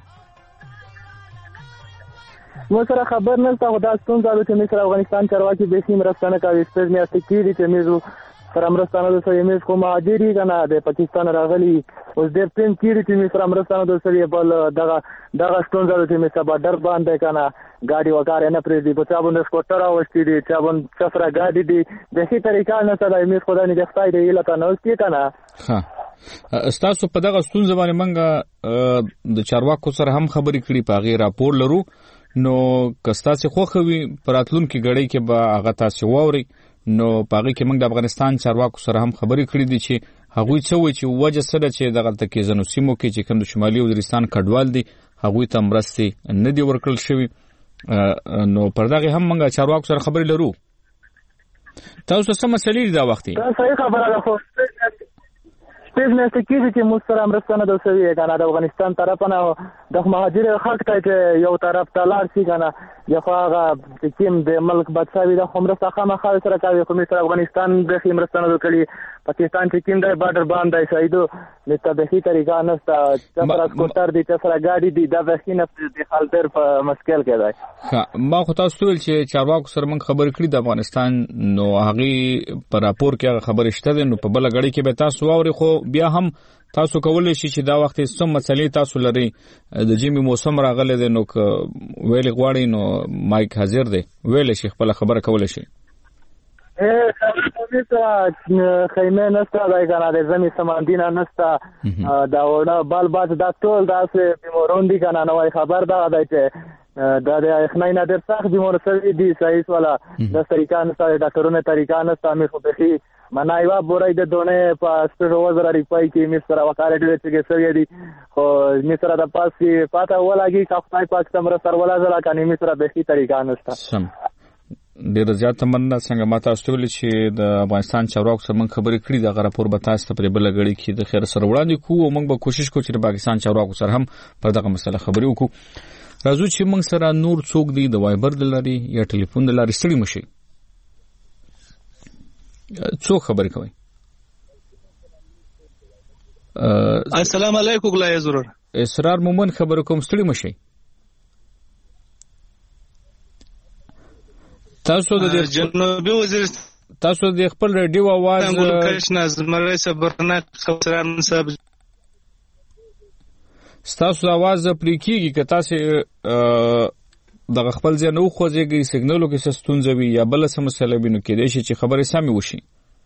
مو سره خبر نه تا خدای ستونزه ده چې مصر افغانستان چارواکي به سیم رسنه کوي سپېڅ میاشتې کېږي چې موږ سره مرستانه د سوي میز کوم مهاجري کنه د پاکستان راغلي اوس د پین کېږي چې موږ سره مرستانه د سوي بل دغه دغه ستونزه ده چې موږ بادر باندې کنه गाड़ी वगैरह न प्रेदी बचाबो न स्कूटर आवस्ती दि चाबन चफरा गाड़ी दि देखि तरीका न सदा میز خدا نه دښتای دی لته نو کې کنه ها استاسو په دغه ستونزه باندې منګه د چارواکو سره هم خبرې کړې په غیر راپور لرو نو کستاسو خوخوي پراتلون کې غړې کې به هغه تاسو ووري نو پاغي کې موږ د افغانستان چارواکو سره هم خبرې کړې دي چې هغه څه وایي چې وجه سره چې دغه تکي زنو سیمو کې چې کوم د شمالي وزیرستان کډوال دي هغه ته مرستي نه دی ورکړل شوی نو پرداغه هم موږ چارواکو سره خبرې لرو تاسو څه مسلې دا وختي دا صحیح خبره ده خو سپېڅ میاشتې کېږي چې موږ سره مرستانه د سوي کنه د افغانستان طرف نه د مهاجر خلک ته چې یو طرف ته لاړ شي کنه یا هغه چې کوم د ملک بادشاہي د خمرسته خامخا سره کوي خو موږ افغانستان د مرستانه وکړي پاکستان چې کوم د بارډر باندې شایدو د تبعی طریقه نسته چې سره سکوټر دي چې سره ګاډي دي د وښینه د خالدر په مشکل کې دی ما خو تاسو ول چې چارواکو سره موږ خبر کړی د افغانستان نو هغه پر راپور کې خبر شته نو په بل غړي کې به تاسو اوري خو بیا هم تاسو کولای شئ چې دا وخت سم مسلې تاسو لري د جمی موسم راغله نو ویل غواړي نو مایک حاضر دی ویل شي خپل خبره کولای شي اه خیمه نسته دای کنه د زمي سماندینه نسته دا وړه بال باز دا ټول داسې بیمارون دي کنه نو خبر دا دی چې دا د اخنای نه در سخت بیمار سوي دي صحیح والا د طریقه نسته ډاکټرونه طریقه نسته مې خو به منایوا بورای د دونه په سپیډ وزر ریپای کې مستر وکاله دې چې سوي دي خو مستر د پاسي پاته ولاږي کافای پاک سمره سر ولا زلا کني مستر به هي طریقه نسته ډیر زیات مننه څنګه ماته استول چې د افغانستان چارواکو سره موږ خبرې کړې د غراپور به تاسو ته پر بل غړي کې د خیر سره وړاندې کوو او موږ به کوشش کوو چې د پاکستان چارواکو سره هم پر دغه مسله خبرې وکړو راځو چې موږ سره نور څوک دی د وایبر د لاري یا ټلیفون د لاري ستړي مشي څوک خبرې کوي السلام علیکم ګلای ضرور اسرار مومن خبر کوم ستړي مشي تاسو د جنوبي وزیرستان تاسو د خپل ریډیو आवाज ګلکشن زمره صبرناک خبران صاحب تاسو आवाज پرې کیږي که تاسو د خپل ځای نو خوځيږي سیګنالو کې ستونزه وي یا بل څه مسله وي نو کې دې چې خبره سمې وشي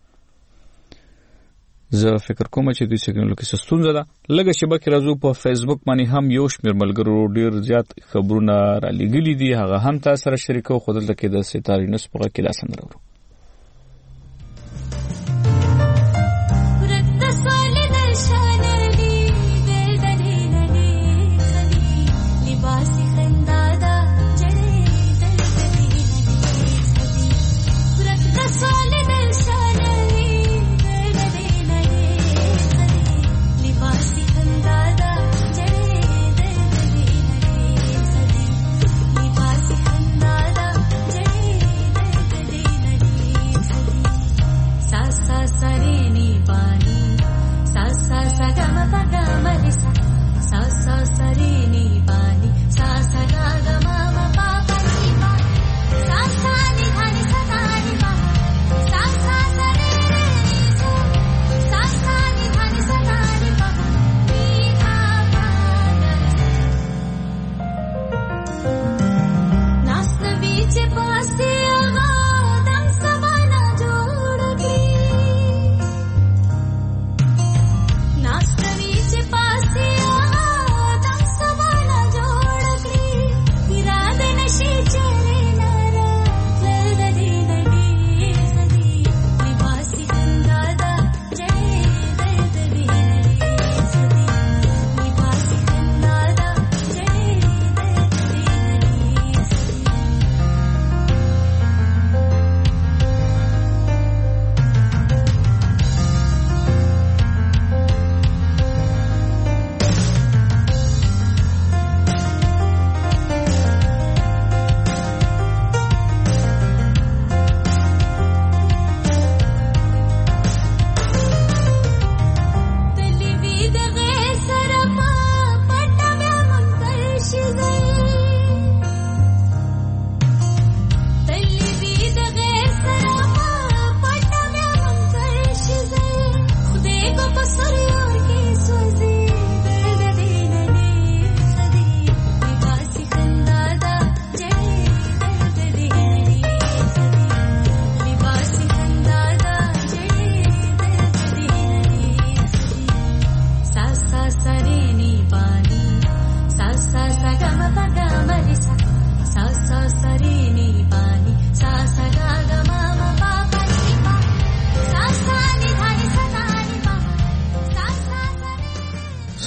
زه فکر کوم چې د سیګنالو کې ستونزه ده لږه شبکه راځو په فیسبوک باندې هم یو شمېر ملګرو ډیر زیات خبرونه را لګلې دي هغه هم تاسو سره شریکو خو دلته کې د ستاري نس په کې لاسن راوړو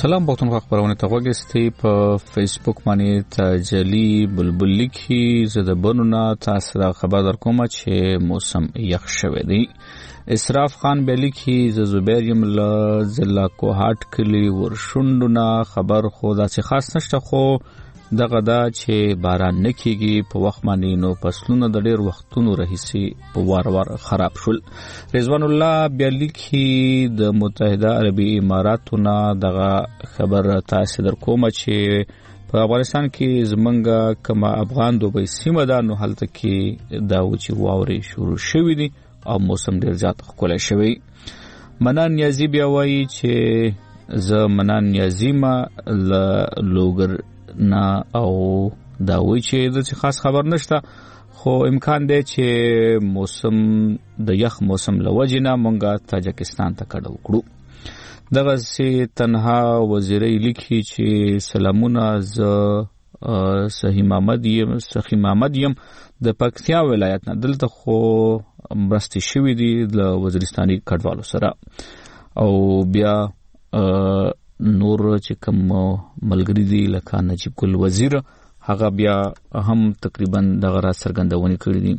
سلام پښتونخوا خبرونه ته وګورئ په فیسبوک باندې تجلی بلبل لیکي زده بنونه تاسو را خبر در کوم چې موسم یخ شوی دی. اسراف خان بلیکي ز زبیر یم ل ضلع کوهات کلی ورشوندونه خبر خو دا چې خاص نشته خو دغه دا چې باران نکېږي په وخت باندې نو فصلونه د ډېر وختونو راهیسي په وار وار خراب شول. رضوان الله بلیکي د متحده عربي اماراتونو دغه خبر تاسو در کوم چې په افغانستان کې زمونږ کما افغان دوبۍ سیمه ده نو هلته کې دا و چې واوري شروع شوې دي او موسم ډېر زیات ښکلی شوی. منان نیازي بیا وایي چې زه منان نیازي ما له لوګر نه او دا وایي چې د خاص خبر نشته خو امکان دی چې موسم د یخ موسم له وجې نه مونږ تاجکستان ته کډه وکړو. دغه سي تنها وزیري لیکي چې سلامونه ز صحیح محمد یم صحیح محمد یم د پکتیا ولایت نه دلته خو مرستې شوې دي د وزیرستاني کډوالو سره او بیا نور چې کوم ملګری دي لکه نجیب ګل وزیر هغه بیا هم تقریبا دغه را څرګندونې کړې دي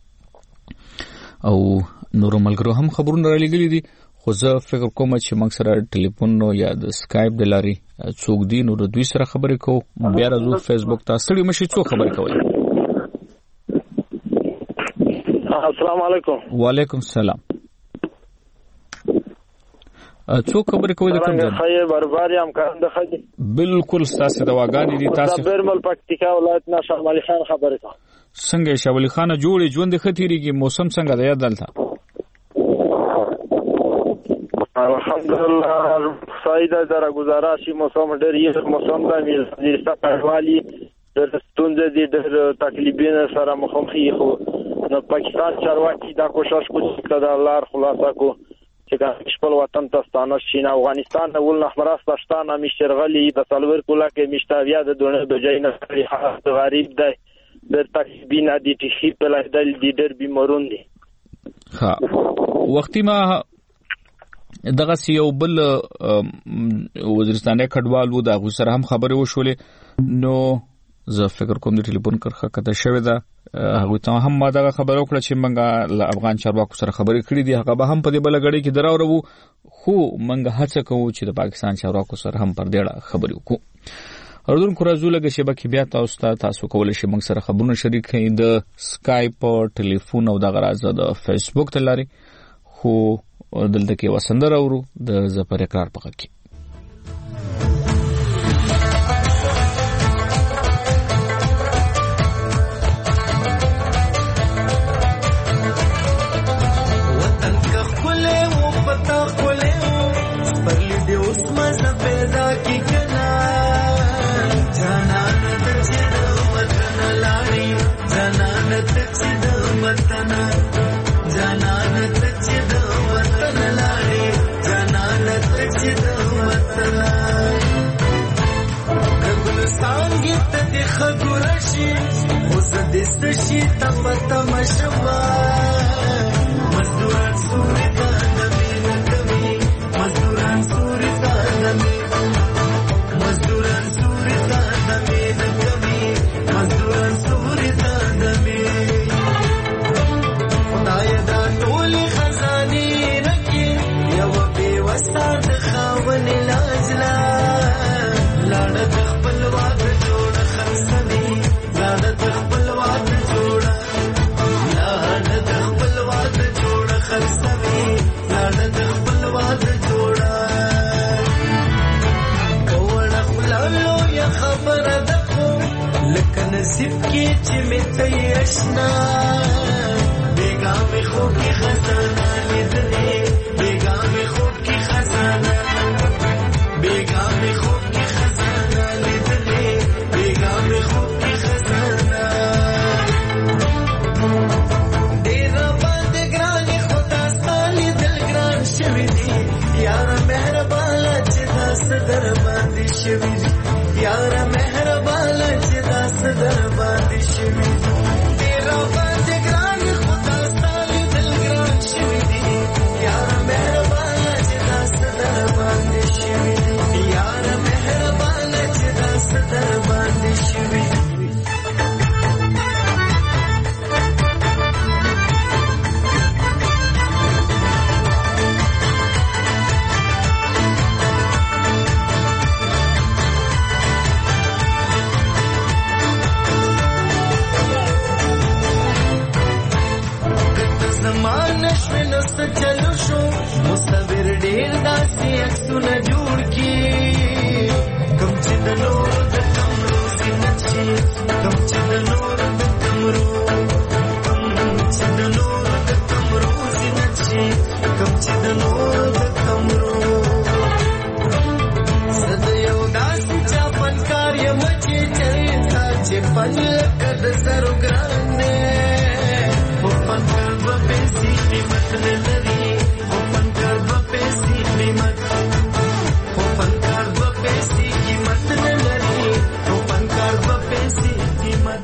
او نور ملګرو هم خبرونه را لګلې دي خو زه فکر کوم چې موږ سره ټلیفون یا د اسکایپ د لارې څوک دي نو د دوی سره خبرې کوو بیا راځو فیسبوک ته ستړي مشي څوک خبرې کوي. السلام علیکم. وعلیکم السلام. څوک خبرې کوي د کوم ځای؟ خیر برباري هم کار د خدي بالکل تاسو د واګانی دي تاسو د برمل پکتیکا ولایت نه شاه علي خان خبرې کوم. څنګه شاه علي خان جوړې ژوند خطرېږي موسم څنګه دی دلته؟ الحمدلله سایده در گزارشی موسم ډېر یخ موسم د میلادي سپهوالي د ستونزې دي د تکلیفونو سره مخامخ خو نو پاکستان چارواکي دا کوشش کوي چې د لار خلاصه کو چې خپل وطن ته ستانه شي. افغانستان د ول نحمراست داشتانه مشترغلی د سلور کولا کې مشتاویا د دونه بجای نه حالت غریب دی د تکلیفونه دي چې په لایدل دي ډېر بیمارون دي. ها وختي ما دغه یو بل وزیرستاني کډوال وو دا غو سره هم خبرې وشولې نو زه فکر کوم د ټلیفون کرخه کته شوې ده هغه ته هم ما دغه خبر وکړه چې منګه له افغان چارواکو سره خبرې کړې دي هغه به هم په دې بل غړي کې دراورو خو منګه هڅه کوو چې د پاکستان چارواکو سره هم پر دې خبرې وکړو. اردن کو راځو لګه شبکې بیا تاسو ته تاسو کولای شئ موږ سره خبرونه شریک کړئ د اسکایپ ټلیفون او د غراز د فیسبوک ته لاري خو دلته کې وسندر اورو د زپر اقرار پخه کې وطن کا خله و پتا خله پرلی دی اوس مزه پیدا کی کنا جانان د چې وطن لاري جانان د چې وطن جانان د چې خګورشي اوس د ستشي تمته مشوا مزدوران سوري ته نبي نبي مزدوران سوري ته نبي مزدوران سوري ته نبي نبي مزدوران سوري ته نبي خدای دا ټول خزاني رکي یو به وستاد خاون لاجلا لاړه خپل واده نصیب کی چې مې تیشنا بیگا می خو کی خزانه لیدلې بیگا می خو کی خزانه بیگا می خو کی خزانه لیدلې بیگا می خو کی خزانه ډیر باندې ګران خدا ستالي دل ګران شوی دی یار مهربان چې داس در باندې شوی دی یار مهربان چې داس در باندې شوی دی ډیر زمانه شوې نو څه چلو شو مصور ډېر داسې عکسونه جوړ کړي کوم چې د نورو د کمرو زینت شي کوم چې د نورو د کمرو کوم چې د نورو د کمرو زینت شي کوم چې د نورو د کمرو زه یو داسې چا فنکار یم چې چلتا چې فن لکه د سرو ګران دی خو فنکار به پیسې قیمت نه لري خو فنکار به پیسې قیمت خو فنکار به پیسې قیمت نه لري خو فنکار به پیسې قیمت.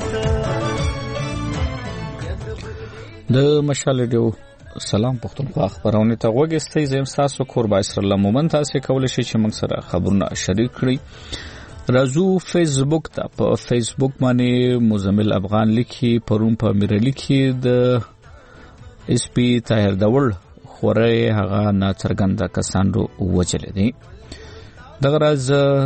د مشال ډیو سلام پښتونخوا خبرونه ته وګورئ. زم تاسو قربا اسرائیل مومن تاسو کولای شئ چې موږ سره خبرونه شریک کړئ. رازو فیسبوک ته په فیسبوک باندې مزمل افغان لیکي پرون په میرلی کې د اس پی طاهر دول خوره هغه ناڅرګنده کسانو وجل دي. دغه راز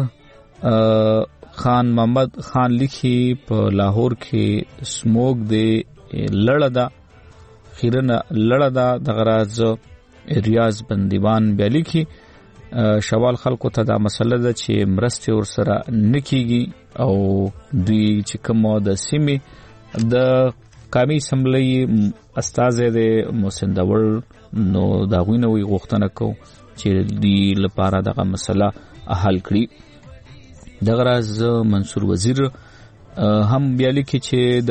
خان محمد خان لیکي په لاهور کې سموک دی لړه ده خیرنه لړه ده. دغه راز ریاض بندیوان بیا لیکي شوال خلکو ته دا مسله ده چې مرستې ورسره نکېږي او دوی چې کوم د سیمې د قومي اسمبلی استازی د محسن داور نو دا غوینه وی غوښتنه کو چې دی لپاره دغه مسله حل کړي. دغه راز منصور وزیر هم بیا لیکي چې د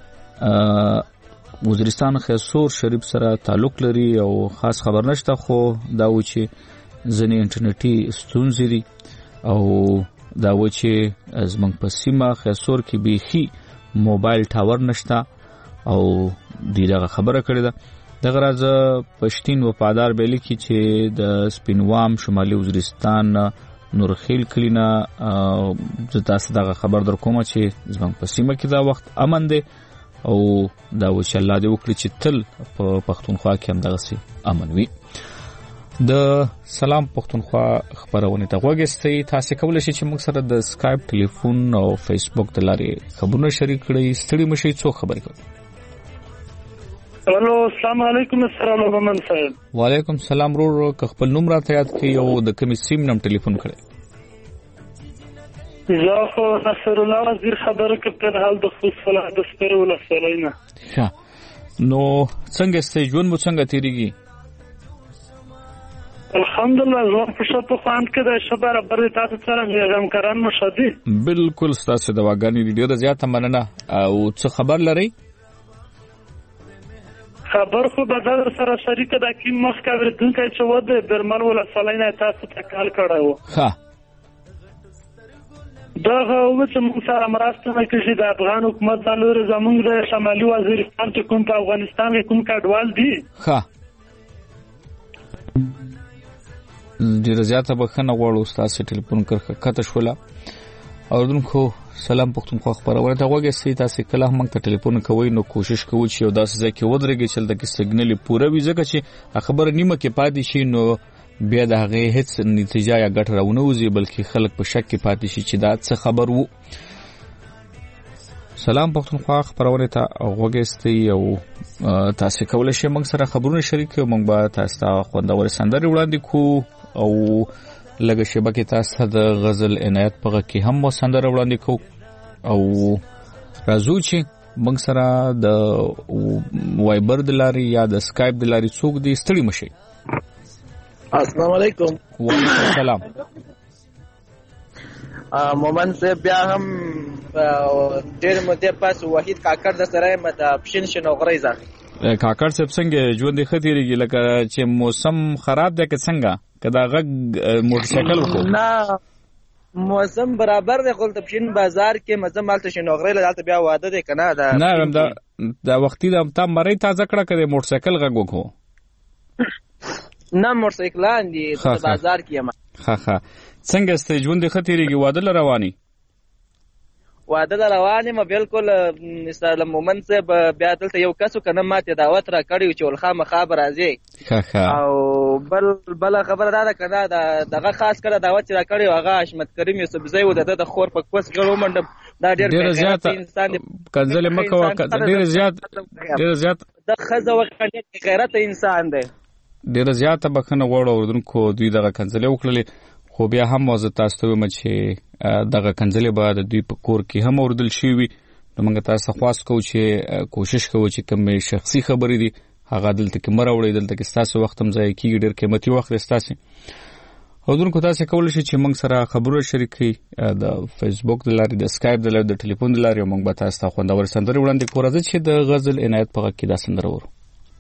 وزیرستان خیسور شریف سره تعلق لري او خاص خبر نشته خو دا و چې ځنې انټرنیټي ستونزې دي او دا و چې زمونږ په سیمه خیسور کې بیخي موبایل ټاور نشته او دی دغه خبره کړې ده. دغه راز پښتین وفادار به لیکي چې د سپینوام شمالي وزیرستان نورخیل کلینا زه تاسو دغه خبر در کوم چې زمونږ په سیمه کې دا وخت امن دی او دا و چې الله دې وکړي چې تل په پښتونخوا کې هم دغه سي امن وي. د سلام پښتونخوا خبرونه ته وګورئ. تاسو کولای شئ چې موږ سره د اسکایپ ټلیفون او فیسبوک د لارې خبرونه شریک کړئ. ستړي مشي څو خبرې کوي. الو السلام علیکم. السلام علیکم صاحب. وعلیکم السلام. ورو که خپل نوم راته یاد کړئ او د کومې سیم نم ټلیفون کړئ. زه خو نصر الله وزیر خبره کوم په حال د خصوص فلاح د ستر ولسوالۍ. ښه نو څنګه ستې ژوند مو څنګه تیریږي؟ الحمدلله زه په شپه خوان کې د شبر برابر تاسو سره همکاران مشدي. بالکل تاسو د واګانی ډیره زیاته مننه. او څه خبر لري؟ خبر خو به در سره شریک د کی مخ کا ورتونکې چې و د برمل ولسوالۍ نه تاسو ته کال کړو. ها دا هو چې موږ سره مرسته کوي د افغان حکومت د لوري زموږ د شمالي وزیرستان چې کوم په افغانستان کې کوم کډوال دي. ها ډیره زیاته بخښنه غواړو تاسو ټلیفون کړه شوله. اوردونکو سلام پښتونخوا خبرونه ته وګورئ. تاسو کله هم ته ټلیفون کوئ نو کوشش کوئ چې یو داسې ځای کې ودرېږئ چې دغه سیګنال پوره وي ځکه چې خبره نیمه کې پاتې شي نو بیا د هغه هیڅ نتیجه یا ګټه راونه وځي بلکې خلک په شک کې پاتې شي چې دا څه خبر وو. سلام پښتونخوا خبرونه ته وګورئ او تاسو کولای شئ موږ سره خبرونه شریک کړئ. موږ به تاسو ته خوندور سندرې وړاندې کوو او لږه شبکه تاسو د غزل عنایت په کې هم مو سندره وړاندې کوو او راځو چې موږ سره د وایبر د لارې یا د اسکایپ د لارې څوک دی. ستړي مشي. السلام علیکم. وعلیکم السلام. مومن صاحب بیا هم ډېر مده پس وحید کاکړ د سره مت اپشن شنو غریزه کاکړ صاحب څنګه ژوند خطرېږي لکه چې موسم خراب دی که څنګه کدا غږ موټر سایکل وکړو؟ نه موسم برابر دی خو تپشین بازار کې مزه مالته شنو غریزه دلته بیا واده دی کنه دا نه دا دا وختي د تام مری تازه کړه کړي موټر سایکل غږ وکړو. نه موټر سایکلان دي د بازار کې ما. ها ها څنګه ست ژوند خطرېږي واده رواني؟ واده روانه ما بالکل مثال مومن صاحب بیا دلته یو کسو کنه ماته دعوت را کړیو چې ولخه مخابر راځي. ها ها او بل بل خبره دا کنه دغه خاص کړه دعوت را کړیو هغه حشمت کریم یوسف زئی و د خور په کوس غړو منډ دا ډېر ډېر زیات کنځلې مکوه ډېر زیات ډېر زیات د خزه وکړي غیرت انسان دی ډېر زیات بخنه غوړو اوردونکو دوی دغه کنځلې وکړلې خو بیا هم موضوع تاسو ته وایم چې دغه کنځلې به د دوی په کور کې هم اوردل شي وي نو موږ تاسو خواست کوو چې کوشش کوو چې کوم شخصي خبرې دي هغه دلته کې مروړې دلته کې تاسو وخت هم ځای کیږي ډېر قیمتي وخت دی تاسو اوردونکو تاسو کولای شئ چې موږ سره خبرونه شریک کړئ د فیسبوک د لارې د اسکایپ د لارې د ټلیفون د لارې موږ به تاسو ته خوندور سندرې وړاندې کوو راځي چې د غزل عنایت په غږ کې دا سندره ورو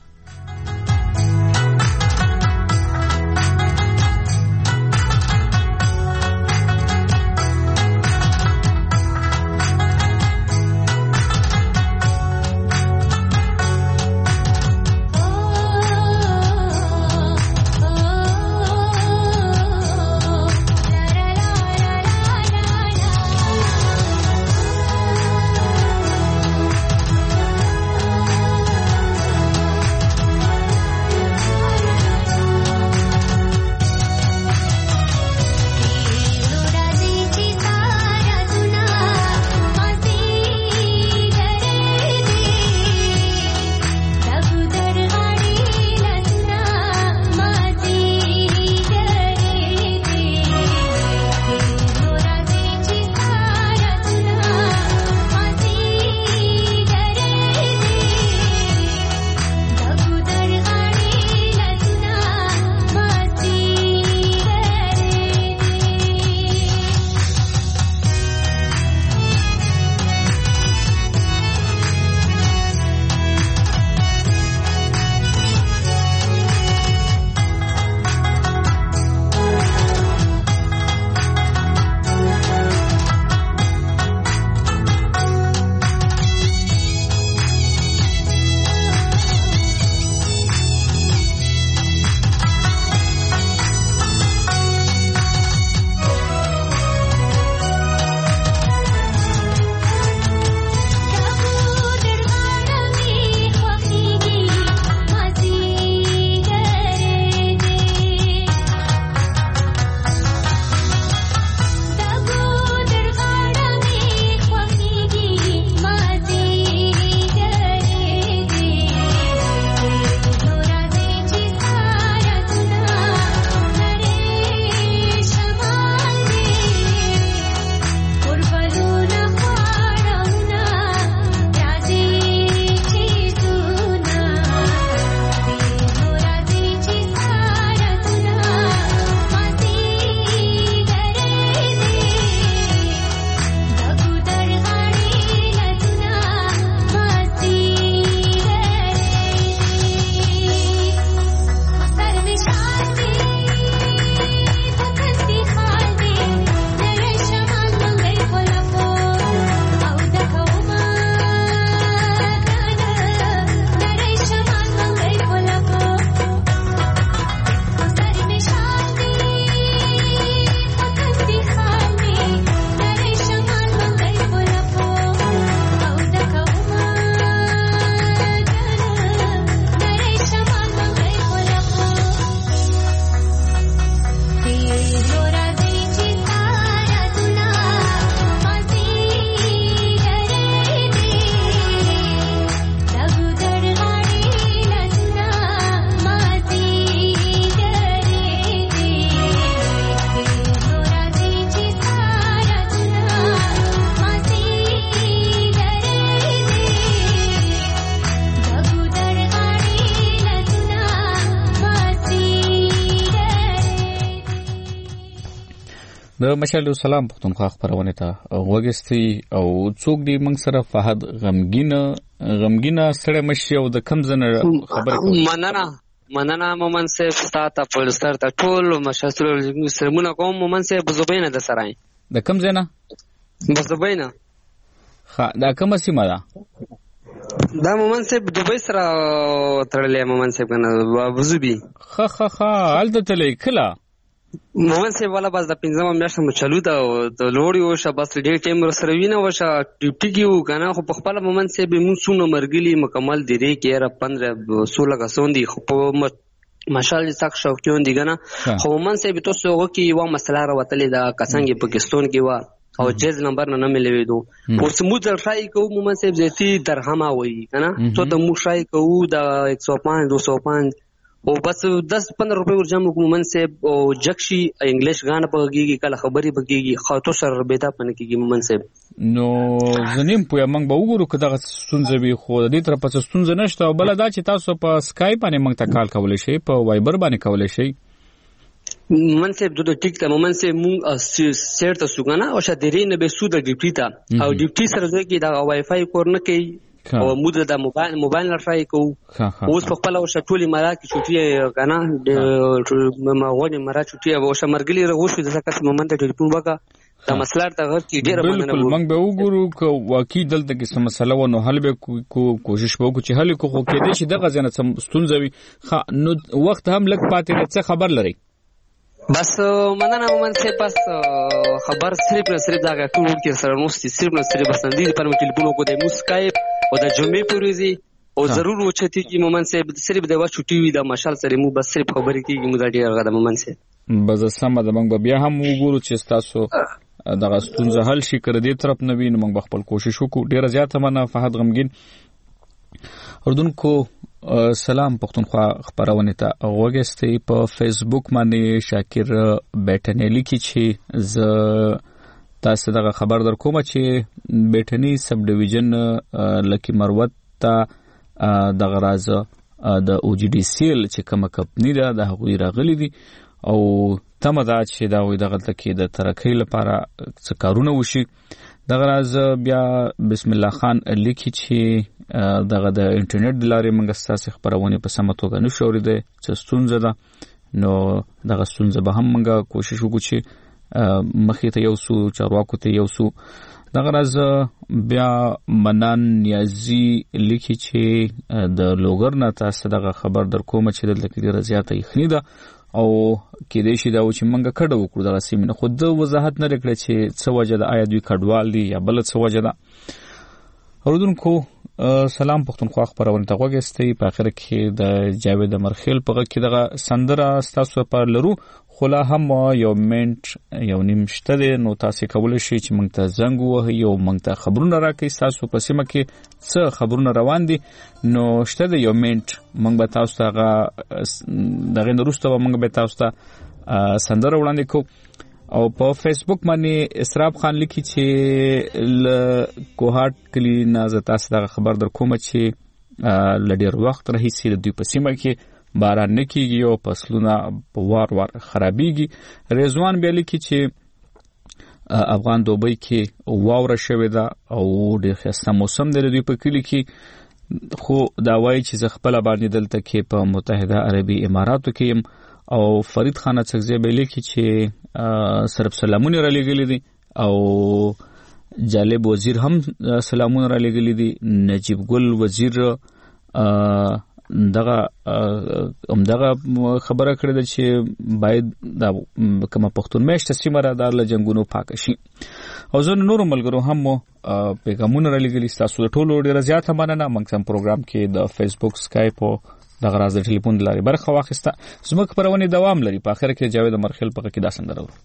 د مشال سلام پښتونخوا خبرونه ته وګستي او څوک دی موږ سره فهد غمگین غمگین سره مشي او د کم زنه خبره کوي مننه مننه مومن سه ستاته پولستر ته ټول مشاسر سرمونه کوم مومن سه بزوبینه د سرای د کم زنه بزوبینه ها دا کومه سیمه ده دا مومن سه دوبۍ سره تړلې مومن سه کنه بزوبي خ خ خ الته تلې کلا مومن سه والا بس د پنځمه میاشت مو چلو دا د لوړی او ش بس ډېر ټیم سره وینه وشه ټیپټی کیو کنه خو په خپل مومن سه به مون سونه مرګلی مکمل دی ری کې را پندرہ سولہ غسون دی خو په ماشال ساک شوکیون دی کنه خو مومن سه به تاسو وکي یو مسله را وتلې دا کسانګي پاکستان کې وا او جز نمبر نه ملويدو ورس مو در ټرای کوو مومن صاحب زيتي درهمه وي کنه تو ته مو ټرای کوو د ایک سو پانچ دو سو پانچ او بس دس پندرہ روپے ورجم مومن صاحب او جکشي انګلیش غان پږيږي کله خبري پږيږي خاطر سره بیتا پنه کیږي مومن صاحب نو زنیم په موږ به وګورو کله ستونزه وي خو د دې تر پس ستونزه نشته او بل دا چې تاسو په اسکایپ باندې موږ ته کال کولای شئ په وایبر باندې کولای شئ مومن صاحب د ټیک ته مومن صاحب مونږ سیر ته سوګنا او شادري نه به سود ډیوټي ته او ډیوټي سره دوی کې دا وای فای کور نه کوي او موږ د موبایل موبایل نه ټرای کوو اوس په خپل او شټولي مرا کې چټي کنه د ماغونی مرا چټي او شمرګلی رغوښ د څه مومن ته ټلیفون وکړه دا مسله ته غوښتي ډیره مننه بالکل موږ به وګورو چې واقعي دلته کې څه مسله و نو حل به کو کوشش وکړو چې حل کو خو کې دې چې دغه ځنه څه ستونزه وي نو وخت هم لګ پاتې نه څه خبر لري بس مننه مومن سے پس خبر صرف نه صرف دا ټول کې سره نوستي صرف نه صرف بس دې پر ټلیفون کو د موسکایپ او د جمعې پوریزي او ضرور وچتی کی مومن سے صرف د وا چټي وي د مشال سره مو بس صرف خبرې کیږي مو دا ډیر غدا مومن سے بس سم د موږ بیا هم وګورو چې تاسو دغه ستونزه حل شي کړ دې طرف نه وین موږ خپل کوشش وکړو ډیر زیاته مننه فهد غمگین اردوونکو سلام پښتونخوا خبرونه ته وګستې په فیسبوک باندې شاکر بیٹنی لیکي چې ز تاسو دغه خبر در کوم چې بیٹنی سب ډیویژن لکی مروت ته دغه راز د او جی ډی سی ال چې کومه کمپنی ده د هغوی راغلي دي او تمه دا چې دا وي دغه تکي د ترقی لپاره څه کارونه وشي دغه راز بیا بسم الله خان لیکي چې دغه د انټرنیټ د لارې موږ ستاسو خبرونه په سمه توګه نشو اورېدای چې ستونزه ده نو دغه ستونزه به هم موږ کوشش وکړو چې مخې ته یو څو چارواکو ته یو څو دغه راز بیا منان نیازي لیکي چې د لوګر نه تاسو دغه خبر در کوم چې دلته کې ډیره زیاته یخني ده او کې دې شي دا و چې موږ کډه وکړو دغه سیمه خو د وضاحت نه لري چې څه وجه ده آیا دوی کډوال دي یا بل څه وجه ده اوردونکو سلام پښتونخوا خبرونه ته وګستې په اخر کې د جاوید مرخیل په کې دغه سندره تاسو په لرو خلا هم یو منټ یو نیم شته نو تاسو کولای شئ چې موږ ته زنګ ووهئ یو موږ ته خبرونه راکړئ تاسو په سیمه کې څه خبرونه روان دي نو شته یو منټ موږ به تاسو ته دغه وروسته موږ به تاسو ته سندره وړاندې کوو او په فیسبوک باندې اسراف خان لیکي چې ل کوهات کلی نازه تاسو دغه خبر در کوم چې لډیر وخت راهیسي د دوی په سیمه کې باران نه کیږي او فصلونه په وار وار خرابېږي رضوان بیا لیکي چې افغان دوبۍ کې واوره شوې ده او ډېر ښایسته موسم دی دوی په کلي کې خو دا وایي چې زه خپله باندې دلته کې په متحده عربي اماراتو کې یم او فرید خان څکزی به لیکي چې صرف سلامونه را لېږلي دي او جالب وزیر هم سلامونه را لېږلي دي نجیب ګل وزیر دغه همدغه خبره کړې ده چې باید د کومه پښتون میشته سیمه را د جنګونو پاک شي او زه نور ملګرو هم پیغامونه را لېږلي تاسو ټولو ډېره زیاته مننه موږ سم پروګرام کې د فیسبوک سکایپ او دغه راز د ټلیفون د لارې برخه واخیسته زموږ خبرونه دوام لري په اخر کې جاوید مرخیل په کې دا سندره ورو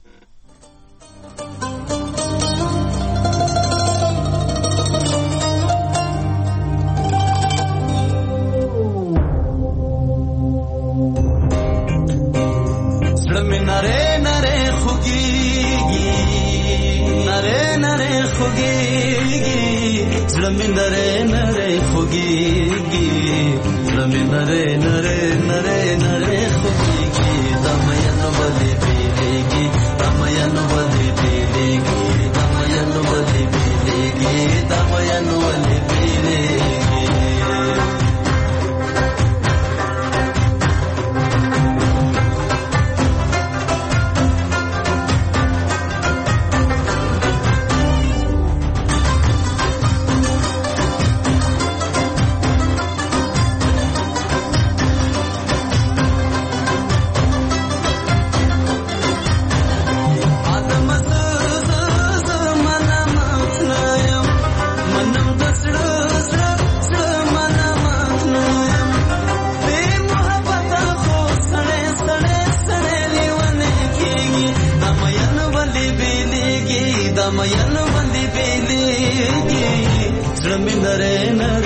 Nare nare nare nare khudi damayan bali bilegi damayan bali bilegi damayan bali bilegi damayan bali bilegi زمین درې نه